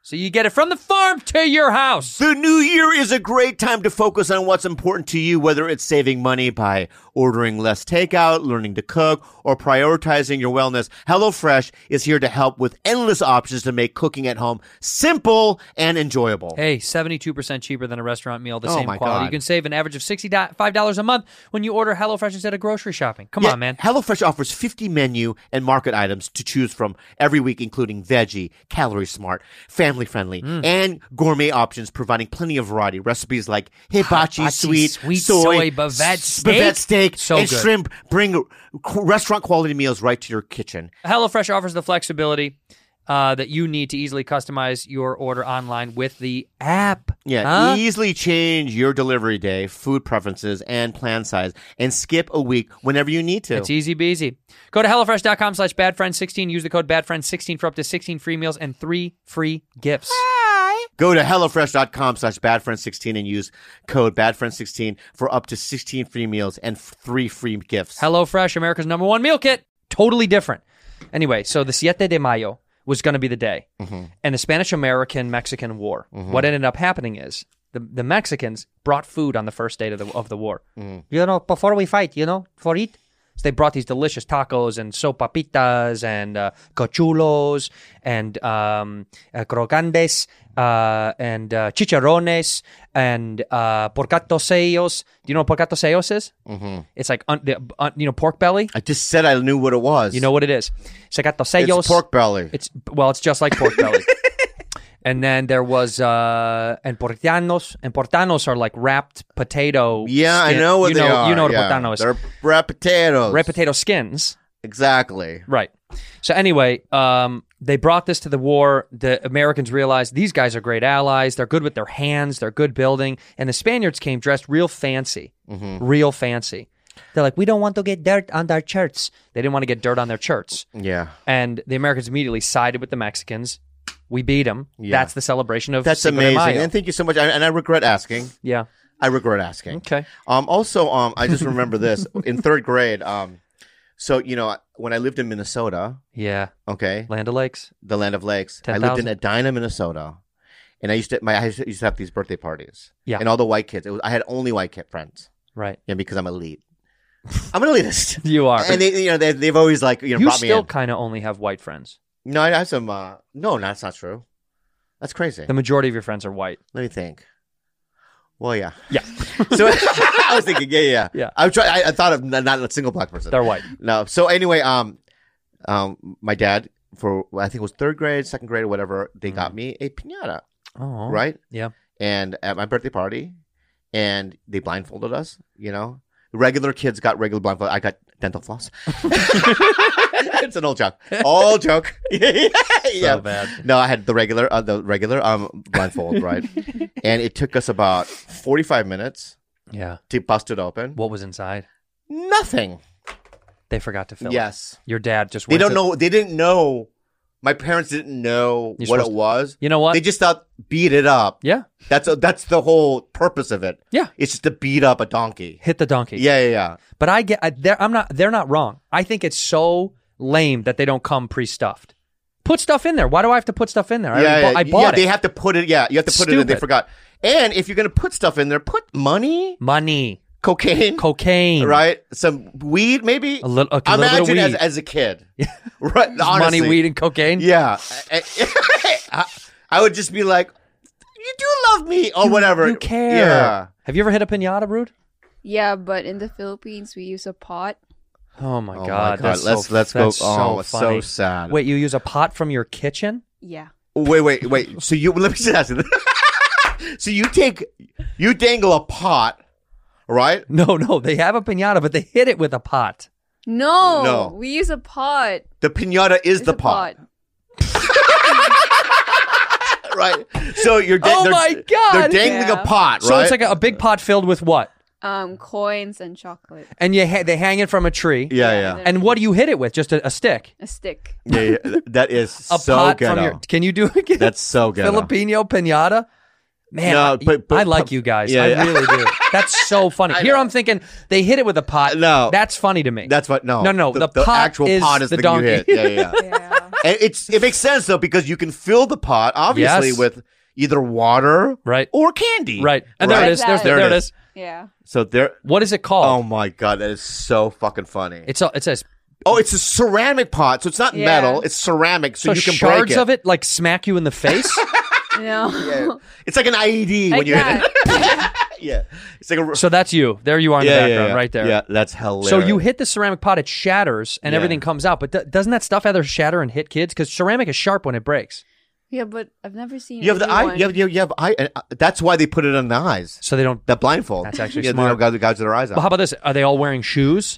So you get it from the farm to your house. The new year is a great time to focus on what's important to you, whether it's saving money by ordering less takeout, learning to cook, or prioritizing your wellness. HelloFresh is here to help with endless options to make cooking at home simple and enjoyable. Hey, 72% cheaper than a restaurant meal, the Oh same my quality. God. You can save an average of $65 a month when you order HelloFresh instead of grocery shopping. Come on, man. HelloFresh offers 50 menu and market items to choose from every week, including veggie, calorie smart, family friendly, and gourmet options, providing plenty of variety. Recipes like hibachi, sweet soy, bavette steak. So and good. shrimp bring restaurant quality meals right to your kitchen. HelloFresh offers the flexibility that you need to easily customize your order online with the app. Yeah, easily change your delivery day, food preferences, and plan size, and skip a week whenever you need to. It's easy beasy. Go to HelloFresh.com/badfriend16. Use the code badfriend16 for up to 16 free meals and 3 free gifts. Go to HelloFresh.com/badfriend16 and use code badfriend16 for up to 16 free meals and 3 free gifts. HelloFresh, America's #1 meal kit. Totally different. Anyway, so the 7 de Mayo was going to be the day. And the Spanish-American-Mexican War. What ended up happening is the Mexicans brought food on the first day of the war. You know, before we fight, for eat. So they brought these delicious tacos and sopapitas and cochulos and crocantes and chicharrones and porcatoseyos. Do you know what porcatoseyos is? It's like, pork belly. I just said I knew what it was. You know what it is. Porcatoseyos. It's pork belly. It's just like pork belly. And then there was and portanos are like wrapped potato. Yeah, skin. I know what they are. You know what a yeah. portano is. They're wrapped potatoes. Red potato skins. Exactly. Right. So anyway, they brought this to the war. The Americans realized these guys are great allies. They're good with their hands. They're good building. And the Spaniards came dressed real fancy. Real fancy. They're like, we don't want to get dirt on our shirts. They didn't want to get dirt on their shirts. Yeah. And the Americans immediately sided with the Mexicans. We beat them. Yeah. That's the celebration of That's Cinco de amazing. Mayo. And thank you so much. And I regret asking. Yeah. I regret asking. Okay. Also, I just remember this. In 3rd grade, so, when I lived in Minnesota. Yeah. Okay. Land of Lakes. The Land of Lakes. 10,000. I lived in Edina, Minnesota. And I used to have these birthday parties. Yeah. And all the white kids. I had only white kid friends. Right. Yeah, because I'm elite. I'm an elitist. You are. And they've always you brought me in. still kind of only have white friends. No, I have some. No, that's not true. That's crazy. The majority of your friends are white. Let me think. Well, yeah. Yeah. So I was thinking, yeah. Yeah. I thought of not a single black person. They're white. No. So anyway, my dad, for I think it was 3rd grade, 2nd grade, or whatever, they got me a piñata. Oh. Right. Yeah. And at my birthday party, and they blindfolded us. Regular kids got regular blindfold. I got dental floss. It's an old joke. Old joke. Yeah. So bad. No, I had the regular blindfold, right? And it took us about 45 minutes. Yeah. To bust it open. What was inside? Nothing. They forgot to fill it. Yes. Your dad just They went don't to- know. They didn't know. My parents didn't know You're what it supposed to- was. You know what? They just thought beat it up. Yeah. That's the whole purpose of it. Yeah. It's just to beat up a donkey. Hit the donkey. Yeah. But they're not wrong. I think it's so lame that they don't come pre-stuffed. Put stuff in there. Why do I have to put stuff in there? I bought it. They have to put it. Yeah, you have to put it in. They Stupid. forgot. And if you're gonna put stuff in there, put money, cocaine, right? Some weed, maybe. A little bit Imagine of weed. as a kid, right? Honestly. Money, weed, and cocaine. Yeah, I would just be like, "You do love me," or whatever. You care. Yeah. Have you ever hit a piñata, Rude? Yeah, but in the Philippines, we use a pot. Oh my Oh God! my God. That's Let's so, go. that's Oh, so it's so funny. sad. Wait, you use a pot from your kitchen? Yeah. Wait. So let me just ask you. So you dangle a pot, right? No. They have a piñata, but they hit it with a pot. No. We use a pot. The piñata is It's the a pot. Right. So Oh my God. They're dangling Yeah. a pot, right? So it's like a big pot filled with what? Coins and chocolate. And they hang it from a tree. yeah. And what do you hit it with? Just a stick? A stick. Yeah. That is A so pot ghetto. from your... Can you do it again? That's so ghetto. Filipino piñata? Man, No, but I like you guys. yeah, I yeah. really do. That's so funny. Here I'm thinking they hit it with a pot. No. That's funny to me. That's what. No. No. The pot actual is pot is the the donkey. You hit. Yeah. Yeah. And it makes sense though because you can fill the pot obviously Yes. with either water Right. or candy. Right. And Right? there it is. There it is. Yeah. So there. What is it called? Oh my god, that is so fucking funny. It says Oh, it's a ceramic pot, so it's not Yeah. metal. It's ceramic, so you can shards break it. of it like smack you in the face. No. Yeah. It's like an IED when Like you hit it. that. Yeah, it's like a. So that's you. There you are in the background, right there. Yeah, that's hilarious. So you hit the ceramic pot, it shatters, and Yeah. everything comes out. But doesn't that stuff either shatter and hit kids? Because ceramic is sharp when it breaks, Yeah, but I've never seen. You have the eye. anyone- You have eye. And, that's why they put it on the eyes. so they don't. That blindfold. That's actually yeah, smart. They don't gouge their eyes out. But how about this? Are they all wearing shoes?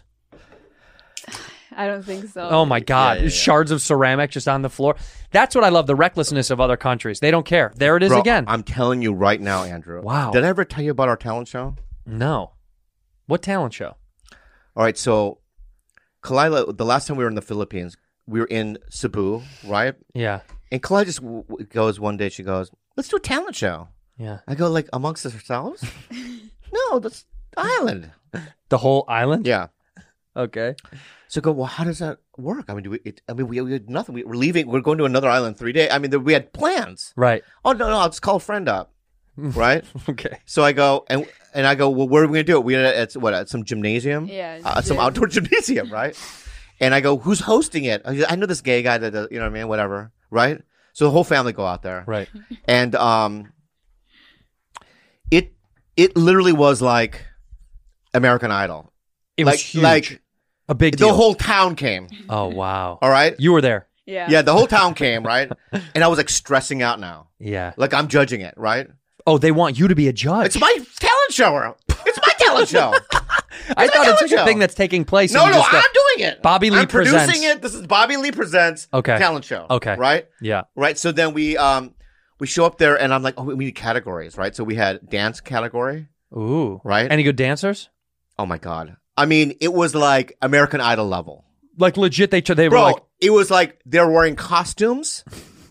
I don't think so. Oh my God! yeah. Shards of ceramic just on the floor. That's what I love. The recklessness of other countries. They don't care. There it is Bro, again. I'm telling you right now, Andrew. Wow. Did I ever tell you about our talent show? No. What talent show? All right, so Kalila, the last time we were in the Philippines, we were in Cebu, right? Yeah. And Kalila just goes one day, she goes, let's do a talent show. Yeah. I go, like, amongst ourselves? No, that's the island. The whole island. Yeah. Okay. So I go, well, how does that work? I mean, we had nothing. We're leaving. We're going to another island 3 days. I mean, we had plans. Right. Oh, no, I'll just call a friend up. Right? Okay. So I go, and I go, well, where are we going to do it? We at some gymnasium? Yeah. Some outdoor gymnasium, right? And I go, who's hosting it? I know this gay guy that does, you know what I mean? Whatever, right? So the whole family go out there. Right. And it literally was like American Idol. It was like, huge. Like a big the deal. whole town came. Oh wow. All right? You were there. Yeah. Yeah, the whole town came, right? And I was like stressing out now. Yeah. Like I'm judging it, right? Oh, they want you to be a judge. It's my talent show. It's my talent show. I thought it's talent like a show. thing that's taking place. No, and you no, just go- I'm doing it. Bobby Lee I'm producing presents. it. This is Bobby Lee presents. Okay. Talent show. Okay. Right. Yeah. Right. So then we show up there, and I'm like, oh, we need categories, right? So we had dance category. Ooh. Right. Any good dancers? Oh my god. I mean, it was like American Idol level. Like legit, they were Bro, like, it was like they're wearing costumes,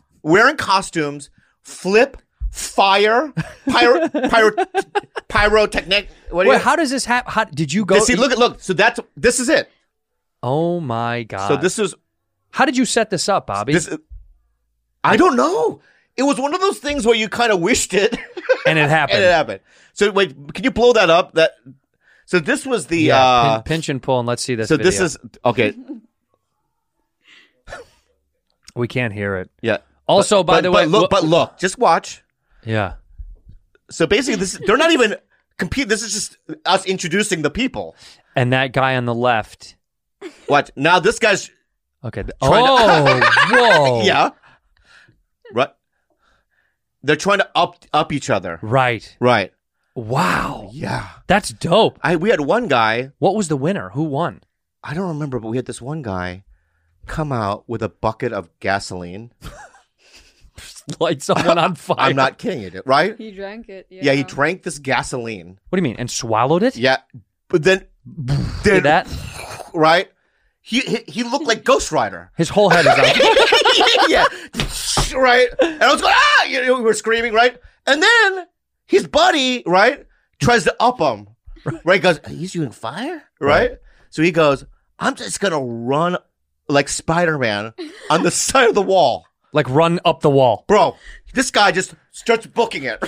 flip, fire, pyrotechnic. What do wait, you? how does this happen? How did you go? See, look. So this is it. Oh my god. So this is How did you set this up, Bobby? I don't know. It was one of those things where you kind of wished it, and it happened. and it happened. So wait, can you blow that up? So this was the pinch and pull, and let's see this. So video. this is okay. We can't hear it. Yeah. Also, by the way, look, just watch. Yeah. So basically, they're not even compete. This is just us introducing the people. And that guy on the left. Watch now. This guy's okay. trying whoa. Yeah. Right. They're trying to up each other. Right. Right. Wow. Yeah. That's dope. We had one guy. What was the winner? Who won? I don't remember, but we had this one guy come out with a bucket of gasoline. Light someone on fire. I'm not kidding you, right? He drank it. Yeah. Yeah, he drank this gasoline. What do you mean? And swallowed it? Yeah, but then Did that? right? He looked like Ghost Rider. His whole head is on. Yeah, right. And I was going, we were screaming, right? And then his buddy, right, tries to up him, right? Goes, he's using fire, right? So he goes, I'm just gonna run like Spider-Man on the side of the wall. Like run up the wall. Bro, this guy just starts booking it.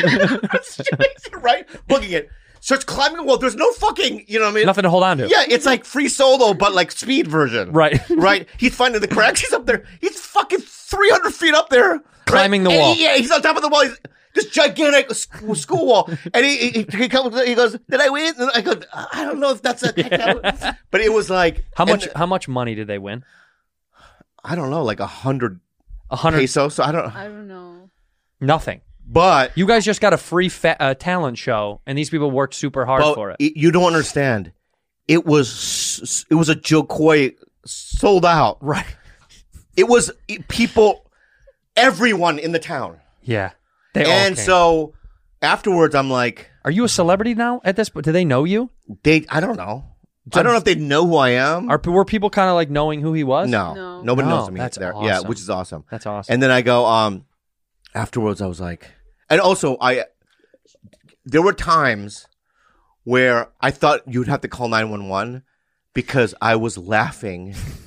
Right? Booking it. Starts climbing the wall. There's no fucking, you know what I mean? Nothing to hold on to. Yeah, it's like free solo, but like speed version. Right. Right? He's finding the cracks. He's up there. He's fucking 300 feet up there. Climbing the And wall. he's on top of the wall. He's this gigantic school wall. And he comes, he goes, did I win? And I go, I don't know if that's a... But it was like... How much money did they win? I don't know, like 100 100 pesos. So I don't... I don't know. Nothing. But... You guys just got a free talent show, and these people worked super hard for it. You don't understand. It was a Joe Coy sold out. Right. It was people, everyone in the town. Yeah. They all And came. so afterwards, I'm like, are you a celebrity now at this point? Do they know you? I don't know. I don't know if they know who I am. Were people kind of like knowing who he was? No. Nobody No, knows me. that's there. awesome. Yeah, which is awesome. That's awesome. And then I go, afterwards, I was like, and also there were times where I thought you'd have to call 911 because I was laughing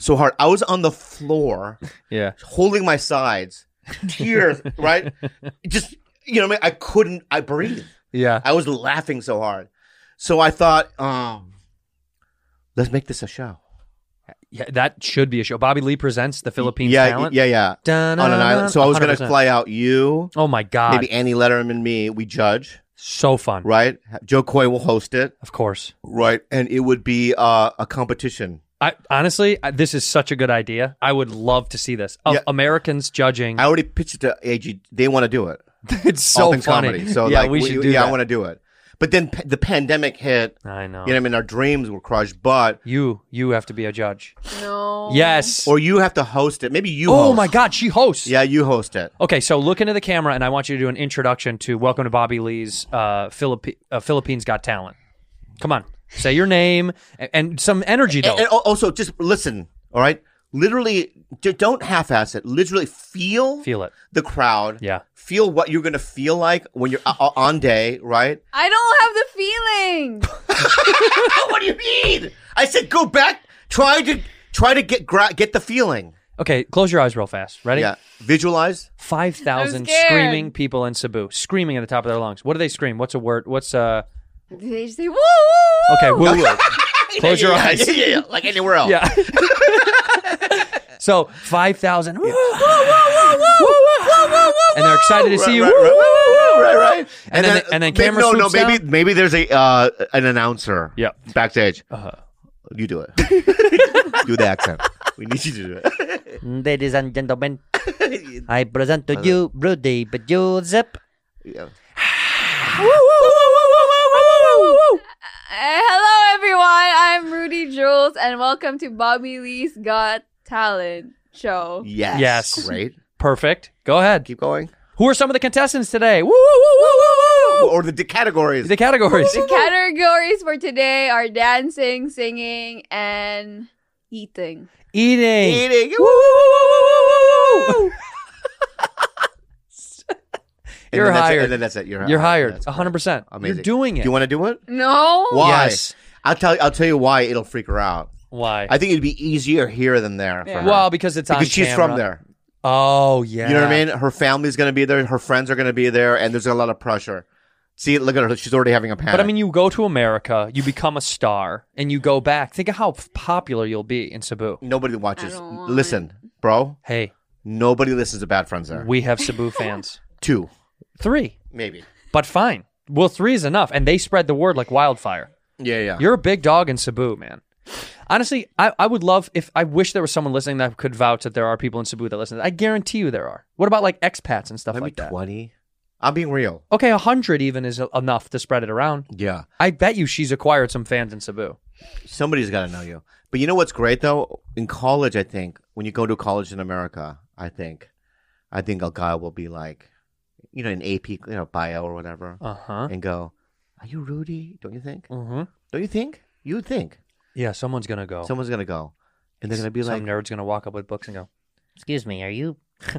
so hard. I was on the floor, Yeah. holding my sides, tears, right? Just, you know what I mean? I breathed. Yeah. I was laughing so hard. So I thought, let's make this a show. Yeah, that should be a show. Bobby Lee presents the Philippines Yeah, talent. yeah. On an island. So I was going to fly out you, Oh my God. maybe Annie Letterman and me. We judge, So fun. right? Joe Coy will host it, Of course. right? And it would be a competition. Honestly, this is such a good idea. I would love to see this. Of Yeah. Americans judging. I already pitched it to AG. They want to do it. It's All so things funny. comedy. So yeah, like, we should do yeah, that. I want to do it. But then the pandemic hit. I know. You know what I mean? Our dreams were crushed. But You have to be a judge. No. Yes. or you have to host it. Maybe you. Oh host. my God, she hosts. Yeah, you host it. Okay, so look into the camera, and I want you to do an introduction to Welcome to Bobby Lee's Philippines Got Talent. Come on, say your name and some energy though. And also, just listen. All right. Literally, don't half-ass it. Literally, feel it. the crowd. Yeah. Feel what you're gonna feel like when you're on day. Right. I don't have the feeling. What do you mean? I said go back. Try to get the feeling. Okay, close your eyes real fast. Ready? Yeah. Visualize. 5,000 I'm scared. screaming people in Cebu, screaming at the top of their lungs. What do they scream? What's a word? What's They say woo woo. Okay, woo woo. Close your Yeah, eyes. Yeah, like anywhere else. Yeah. So 5,000. And they're excited to see you. Right. And then camera no, swoops down. maybe there's an announcer. Yeah. Backstage. You do it. Do the accent. We need you to do it. Ladies and gentlemen, I present to you Rudy Joseph. Yeah. Hello, everyone. I'm Rudy Jules, and welcome to Bobby Lee's Got Talent show. Yes. Yes. Great. Perfect. Go ahead. Keep going. Who are some of the contestants today? Woo, woo, woo, woo, woo, woo. Or the categories. The categories. The categories for today are dancing, singing, and eating. Eating. Woo, woo, woo, woo, woo. You're hired. And then that's it. You're hired. That's 100%. amazing. You're doing it. Do you want to do it? No. Why? Yes. I'll tell you why it'll freak her out. Why? I think it'd be easier here than there. For her. Well, because it's on because she's camera. from there. Oh, yeah. You know what I mean? Her family's going to be there. Her friends are going to be there. And there's a lot of pressure. See, look at her. She's already having a panic. But I mean, you go to America, you become a star, and you go back. Think of how popular you'll be in Cebu. Nobody watches. I don't want Listen, bro. Hey, Nobody listens to Bad Friends there. we have Cebu fans. 2, 3. maybe. But fine. Well, 3 is enough. And they spread the word like wildfire. Yeah. You're a big dog in Cebu, man. Honestly, I would love I wish there was someone listening that could vouch that there are people in Cebu that listen. I guarantee you there are. What about like expats and stuff Maybe like that? 20. I'm being real. Okay, 100 even is enough to spread it around. Yeah. I bet you she's acquired some fans in Cebu. Somebody's got to know you. But you know what's great, though? In college, I think, when you go to college in America, I think a guy will be like, you know, in AP, bio or whatever, and go, "Are you Rudy? Don't you think? Mm-hmm. Don't you think? You would think. Yeah, someone's going to go. Someone's going to go. And they're going to be Some like, nerd's going to walk up with books and go, Excuse me, are you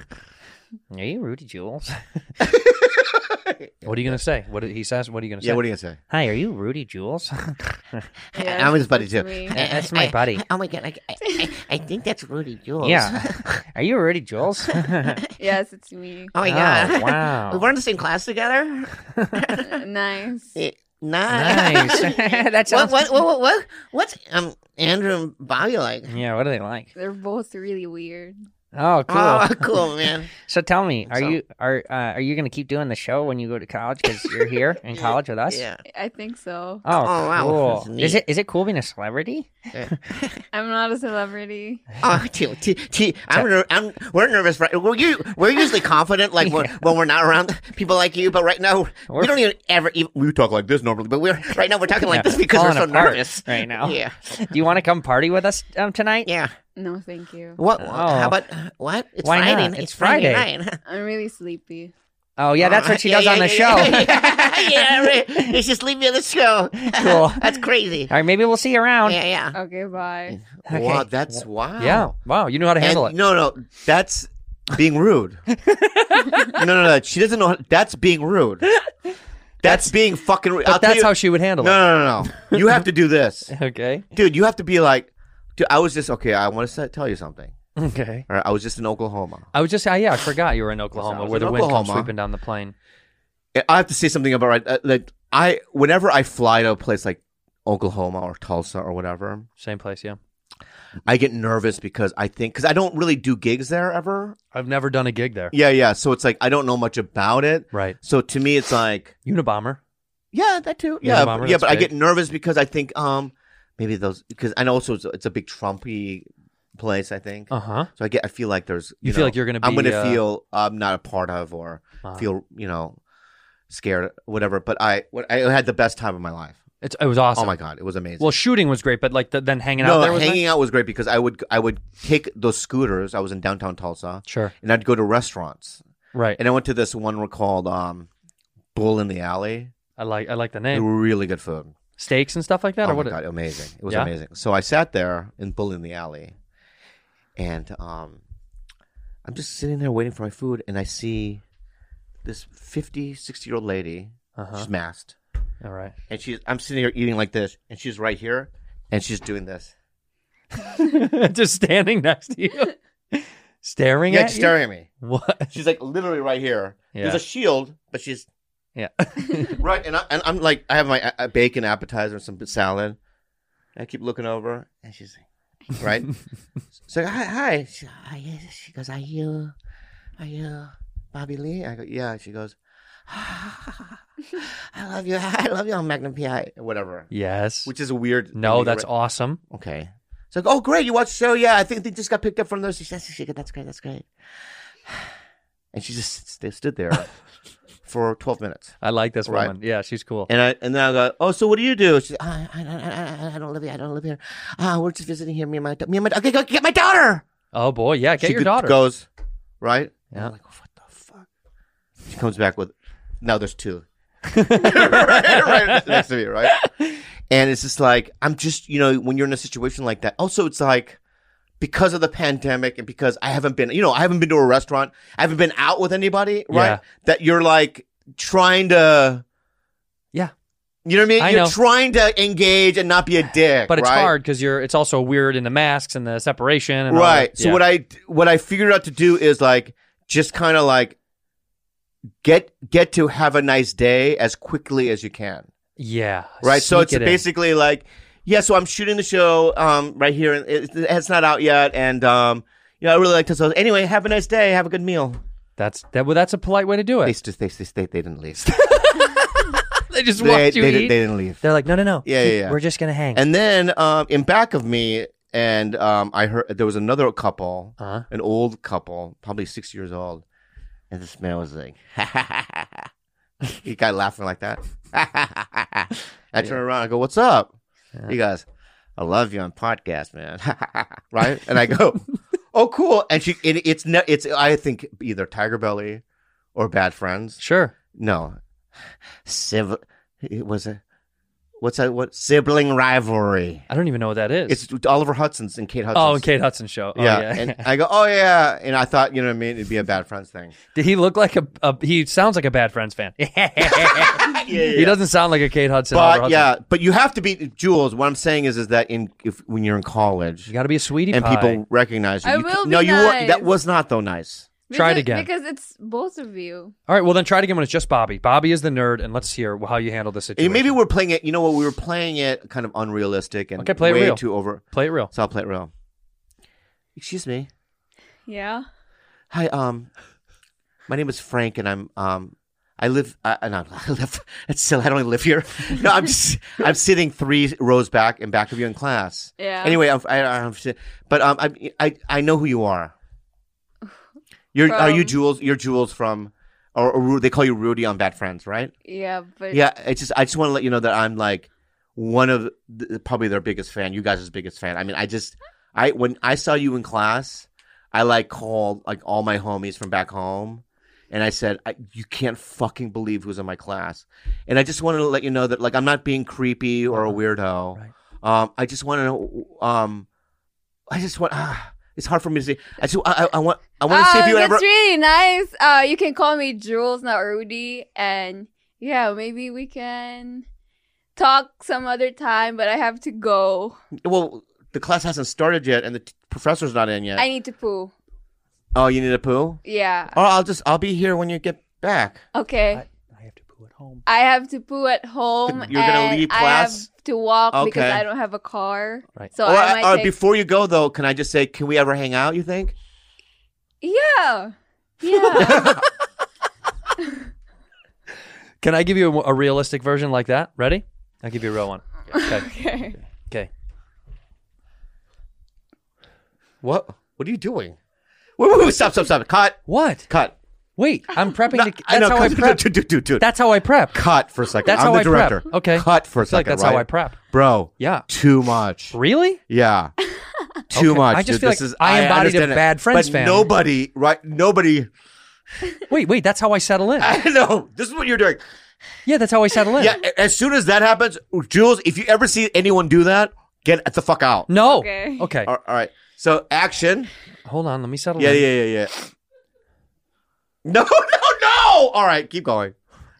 Rudy Jules? what are you going to say? What he says? What are you going to say? yeah, what are you going to say? Hi, are you Rudy Jules? Yeah, I'm his buddy, that's too. me. That's my buddy. Oh my god, I think that's Rudy Jules. Yeah. Are you Rudy Jules? Yes, it's me. Oh my god. Oh, wow. We were in the same class together? Nice. Nice. That sounds... What's Andrew and Bobby like? Yeah, what are they like? They're both really weird. Oh, cool. Oh, cool, man. So tell me, are So- you going to keep doing the show when you go to college because you're here in college with us? Yeah. I think so. Oh, Oh, wow. cool. That's neat. Is it cool being a celebrity? I'm not a celebrity. Oh, we're nervous. Right? We're usually confident, like when we're not around people like you. But right now, we don't even we talk like this normally. But we're talking like this because we're Falling so apart nervous right now. Yeah, Do you want to come party with us tonight? yeah. No, thank you. What? Oh. How about what? It's Why Friday. not? It's It's Friday Friday. night. I'm really sleepy. Oh, yeah, that's what she does on the show. Yeah, right. It's just leave me on the show. Cool. That's crazy. All right, maybe we'll see you around. Yeah. Okay, bye. Wow, that's wow. Yeah. Wow, you know how to handle it. No, that's being rude. No. She doesn't know. That's being rude. That's being fucking rude. But that's how she would handle it. No. You have to do this. Okay. Dude, you have to be like, Dude, I was just okay. I want to tell you something. Okay. All right, I was just in Oklahoma. I forgot you were in Oklahoma, where the wind comes sweeping down the plain. I have to say something about whenever I fly to a place like Oklahoma or Tulsa or whatever, same place, yeah. I get nervous because I don't really do gigs there ever. I've never done a gig there. Yeah. So it's like I don't know much about it. Right. So to me, it's like Unabomber. Yeah, that too. Unabomber, but I big. get nervous because I think maybe those because I know also it's a big Trumpy place. I think. So I feel like there's you feel like you're gonna be. I'm gonna feel I'm not a part of or feel scared whatever. But I had the best time of my life. It was awesome. Oh my god, it was amazing. Well, shooting was great, but like then hanging out there was hanging nice? out was great because I would take those scooters. I was in downtown Tulsa. Sure. And I'd go to restaurants. Right. And I went to this one called Bull in the Alley. I like the They name. were really good food. Steaks and stuff like that, Oh or what? my god, amazing! It was Yeah? amazing. So I sat there in Bull in the Alley, and I'm just sitting there waiting for my food, and I see this 50, 60-year-old lady. She's masked. All right. And I'm sitting here eating like this, and she's right here, and she's doing this. Just standing next to you, staring at you? staring at me. What? She's like literally right here. Yeah. There's a shield, but she's Yeah. right, and I'm like, I have my bacon appetizer and some salad. I keep looking over, and she's like, right. So hi. She goes, are you Bobby Lee? I go, yeah. She goes, I love you on Magnum PI, whatever. Yes. Which is a weird. No, that's awesome. Okay. It's like, oh, great, you watched the show? Yeah, I think they just got picked up from those. She says, that's great. And she just stood there for 12 minutes. I like this woman. Yeah, she's cool. And then I go, oh, so what do you do? She's, I don't live here. We're just visiting here. Me and my okay, go get my daughter. Oh boy, yeah, get your daughter. Goes right. Yeah. And I'm like, what the fuck? She comes back with, now there's two. right next to me, right? And it's just like, I'm just, when you're in a situation like that. Also, it's like, because of the pandemic and because I haven't been to a restaurant, I haven't been out with anybody, right? Yeah. That you're like trying to, yeah, you know what I mean? I You're know. trying to engage and not be a dick, But it's right? hard because it's also weird in the masks and the separation. And all Right. that. So Yeah. what I figured out to do is like just kind of like get to have a nice day as quickly as you can. Yeah. Right. So Sneak it's it in. basically like, yeah. So I'm shooting the show right here, and it's not out yet, and I really like to. So anyway, have a nice day. Have a good meal. That's a polite way to do it. They didn't leave. They just watched you eat. They didn't leave. They're like, no. Yeah. We're just gonna hang. And then in back of me, and I heard there was another couple, an old couple, probably 6 years old, and this man was like, he got laughing like that. I turn around, I go, "What's up?" Yeah. He goes, "I love you on podcast, man." Right? And I go, "Oh, cool." And it's I think either Tiger Belly or Bad Friends. Sure. No. It was what sibling rivalry? I don't even know what that is. It's Oliver Hudson's and Kate Hudson's. Oh, Kate Hudson show. Oh, yeah. yeah. And I go, "Oh yeah," and I thought, you know what I mean, it'd be a Bad Friends thing. Did he look like he sounds like a Bad Friends fan. He doesn't sound like a Kate Hudson. But yeah, but you have to be Jules. What I'm saying is that when you're in college, you got to be a sweetie and pie. people recognize you. I you will be no, you nice. were. That was not though nice. Try it again. Because it's both of you. All right, well then try it again when it's just Bobby. Bobby is the nerd, and let's hear how you handle this situation. And maybe we're playing it. You know what? We were playing it kind of unrealistic and Okay, play it way real. too over. Play it real. So I'll play it real. Excuse me. Yeah. Hi. My name is Frank, and I live. It's silly. I don't even live here. No, I'm sitting 3 rows back in back of you in class. Yeah. Anyway, I know who you are. Are you Jules? You're Jules from, or they call you Rudy on Bad Friends, right? Yeah, but Yeah. I just want to let you know that I'm like one of probably their biggest fan. You guys' biggest fan. I mean, when I saw you in class, I like called like all my homies from back home. And I said, you can't fucking believe who's in my class. And I just wanted to let you know that, like, I'm not being creepy or a weirdo. Right. I just want to know. It's hard for me to say. I want to see if you ever. It's really nice. You can call me Jules, not Rudy, and yeah, maybe we can talk some other time. But I have to go. Well, the class hasn't started yet, and the professor's not in yet. I need to poo. Oh, you need a poo? Yeah. Oh, I'll be here when you get back. Okay. I have to poo at home. I have to poo at home. You're gonna leave class? I have to walk because Okay. I don't have a car. Right. So I might take... Before you go though, can I just say, can we ever hang out? You think? Yeah. Yeah. Can I give you a realistic version like that? Ready? I'll give you a real one. Okay. Okay. Okay. What? What are you doing? Wait, stop. Cut. What? Cut. Wait, I'm prepping No, to... That's how I prep. Dude. That's how I prep. Cut for a second. That's I'm how the I director. prep. Okay. Cut for a I feel like second. that's right? how I prep. Bro. Yeah. Too much. Really? Yeah. Too Okay. much. I just dude. feel This like I embodied a understand it. bad Friends but fan. Nobody. Wait, that's how I settle in. I know. This is what you're doing. Yeah, that's how I settle in. Yeah. As soon as that happens, Jules, if you ever see anyone do that, get the fuck out. No. Okay. All right. So action. Hold on, let me settle Yeah. in. No. All right, keep going.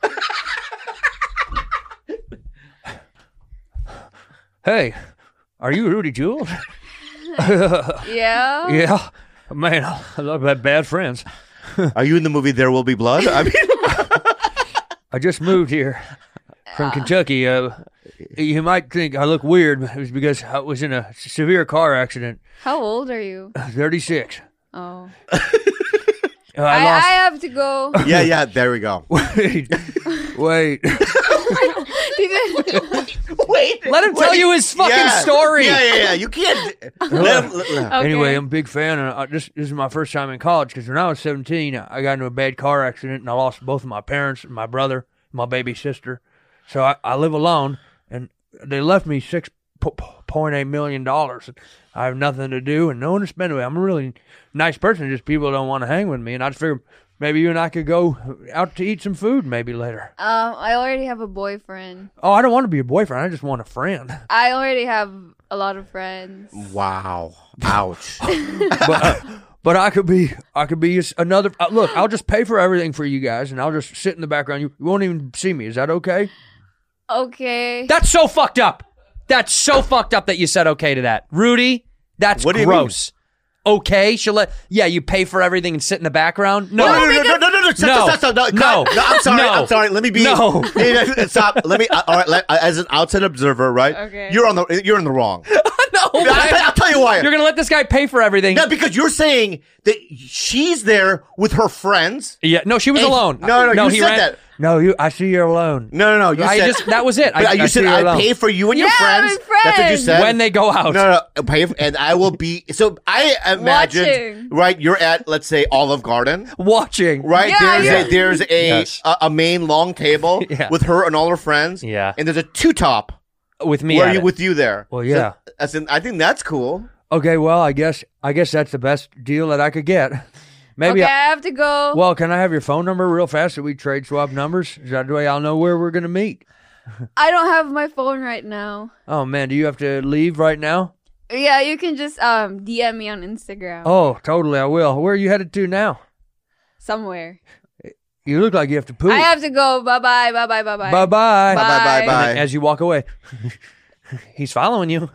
Hey, are you Rudy Jules? Yeah. Yeah. Man, I love that bad friends. Are you in the movie There Will Be Blood? I mean, I just moved here from Kentucky. You might think I look weird, but it was because I was in a severe car accident. How old are you? 36. Oh. I I lost. have to go. yeah. There we go. Wait. Wait. Let him tell you his fucking story. Yeah. You can't. Let him. Okay. Anyway, I'm a big fan, and this is my first time in college because when I was 17, I got into a bad car accident, and I lost both of my parents, my brother, my baby sister. So I live alone, and they left me $6.8 million. I have nothing to do and no one to spend it with. I'm a really nice person, just people don't want to hang with me, and I just figured maybe you and I could go out to eat some food maybe later. I already have a boyfriend. Oh, I don't want to be a boyfriend. I just want a friend. I already have a lot of friends. Wow. Ouch. But I could be another. Look, I'll just pay for everything for you guys, and I'll just sit in the background. You won't even see me. Is that okay? Okay. That's so fucked up. That's so fucked up that you said okay to that, Rudy. That's What do you gross. Okay, she'll let. Yeah, you pay for everything and sit in the background. No, No. Stop. No, I'm sorry. No. I'm sorry. Let me be. No. Stop. Let me. All right. As an outside observer, right? Okay. You're in the wrong. No, I'll tell you why. You're gonna let this guy pay for everything. No, because you're saying that she's there with her friends. Yeah, no, she was And- alone. No, you he said ran- that. No, I see you're alone. No. You said that was it. But you said see you're I alone. pay for you and your Yeah, friends. with That's what you friends. said. When they go out. No, pay for, and I will be. So I imagine, Watching. right? You're at, let's say, Olive Garden, Watching. right? Yeah, there's Yes. a main long table Yeah. with her and all her friends. Yeah. and there's a two top With me where at you it. with you there. Well, yeah. So, I think that's cool. Okay, well, I guess that's the best deal that I could get. Maybe Okay, I have to go. Well, can I have your phone number real fast so we trade swap numbers? Is that the way I'll know where we're going to meet? I don't have my phone right now. Oh, man, do you have to leave right now? Yeah, you can just DM me on Instagram. Oh, totally, I will. Where are you headed to now? Somewhere. You look like you have to poop. I have to go. Bye-bye. Bye-bye. Bye-bye. Bye. And then as you walk away, he's following you.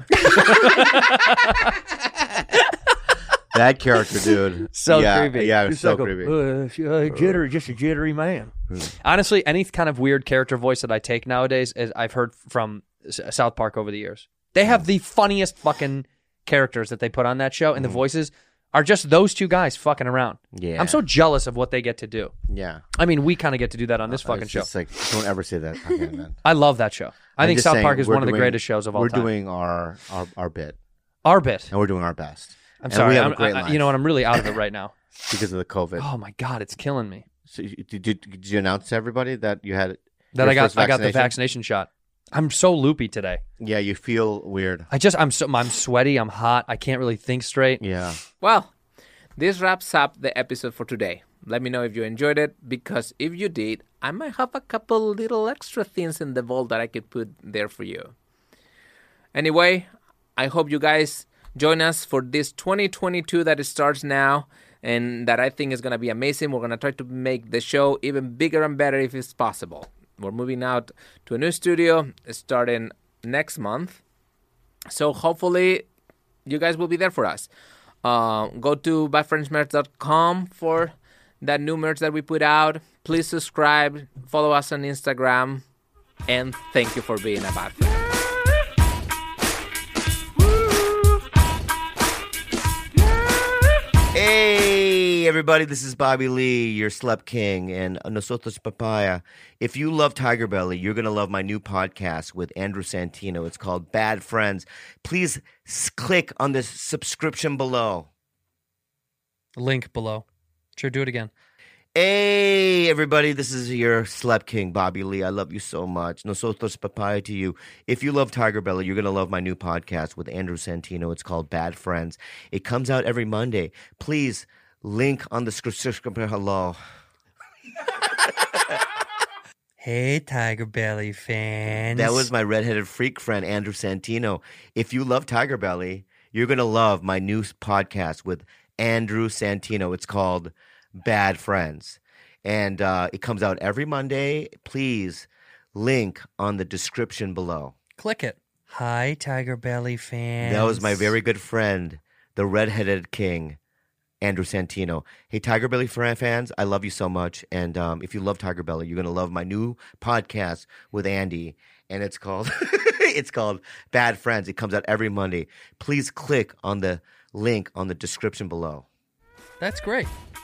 That character, dude. So creepy. Yeah, Just so like creepy. just a jittery man. Honestly, any kind of weird character voice that I take nowadays, is I've heard from South Park over the years. They have the funniest fucking characters that they put on that show, and the voices are just those two guys fucking around. Yeah. I'm so jealous of what they get to do. Yeah. I mean, we kind of get to do that on this fucking It's show. just like, don't ever say that again, man. I love that show. I I'm think just South saying, Park is we're one of the doing- greatest shows of all We're time. doing our bit, Our bit. and we're doing our best. I'm And sorry. we have a great you know life what? I'm really out of it right now. because of the COVID. Oh my God, it's killing me. So did you announce to everybody that you had That your I got first the vaccination shot. I'm so loopy today. Yeah, you feel weird. I'm sweaty. I'm hot. I can't really think straight. Yeah. Well, this wraps up the episode for today. Let me know if you enjoyed it, because if you did, I might have a couple little extra things in the vault that I could put there for you. Anyway, I hope you guys join us for this 2022 that starts now, and that I think is going to be amazing. We're going to try to make the show even bigger and better if it's possible. We're moving out to a new studio starting next month. So hopefully you guys will be there for us. Go to badfriendsmerch.com for that new merch that we put out. Please subscribe, follow us on Instagram, and thank you for being a bad friend. Hey, everybody, this is Bobby Lee, your Slep King, and Nosotros Papaya. If you love Tiger Belly, you're going to love my new podcast with Andrew Santino. It's called Bad Friends. Please click on this subscription below. Link below. Sure, do it again. Hey, everybody, this is your Slep King, Bobby Lee. I love you so much. Nosotros Papaya to you. If you love Tiger Belly, you're going to love my new podcast with Andrew Santino. It's called Bad Friends. It comes out every Monday. Please link on the subscription. Hello. Hey, Tiger Belly fans. That was my redheaded freak friend, Andrew Santino. If you love Tiger Belly, you're going to love my new podcast with Andrew Santino. It's called Bad Friends. And it comes out every Monday. Please link on the description below. Click it. Hi, Tiger Belly fans. That was my very good friend, the redheaded king, Andrew Santino. Hey, Tiger Belly fans, I love you so much. And if you love Tiger Belly, you're going to love my new podcast with Andy. And it's called it's called Bad Friends. It comes out every Monday. Please click on the link on the description below. That's great.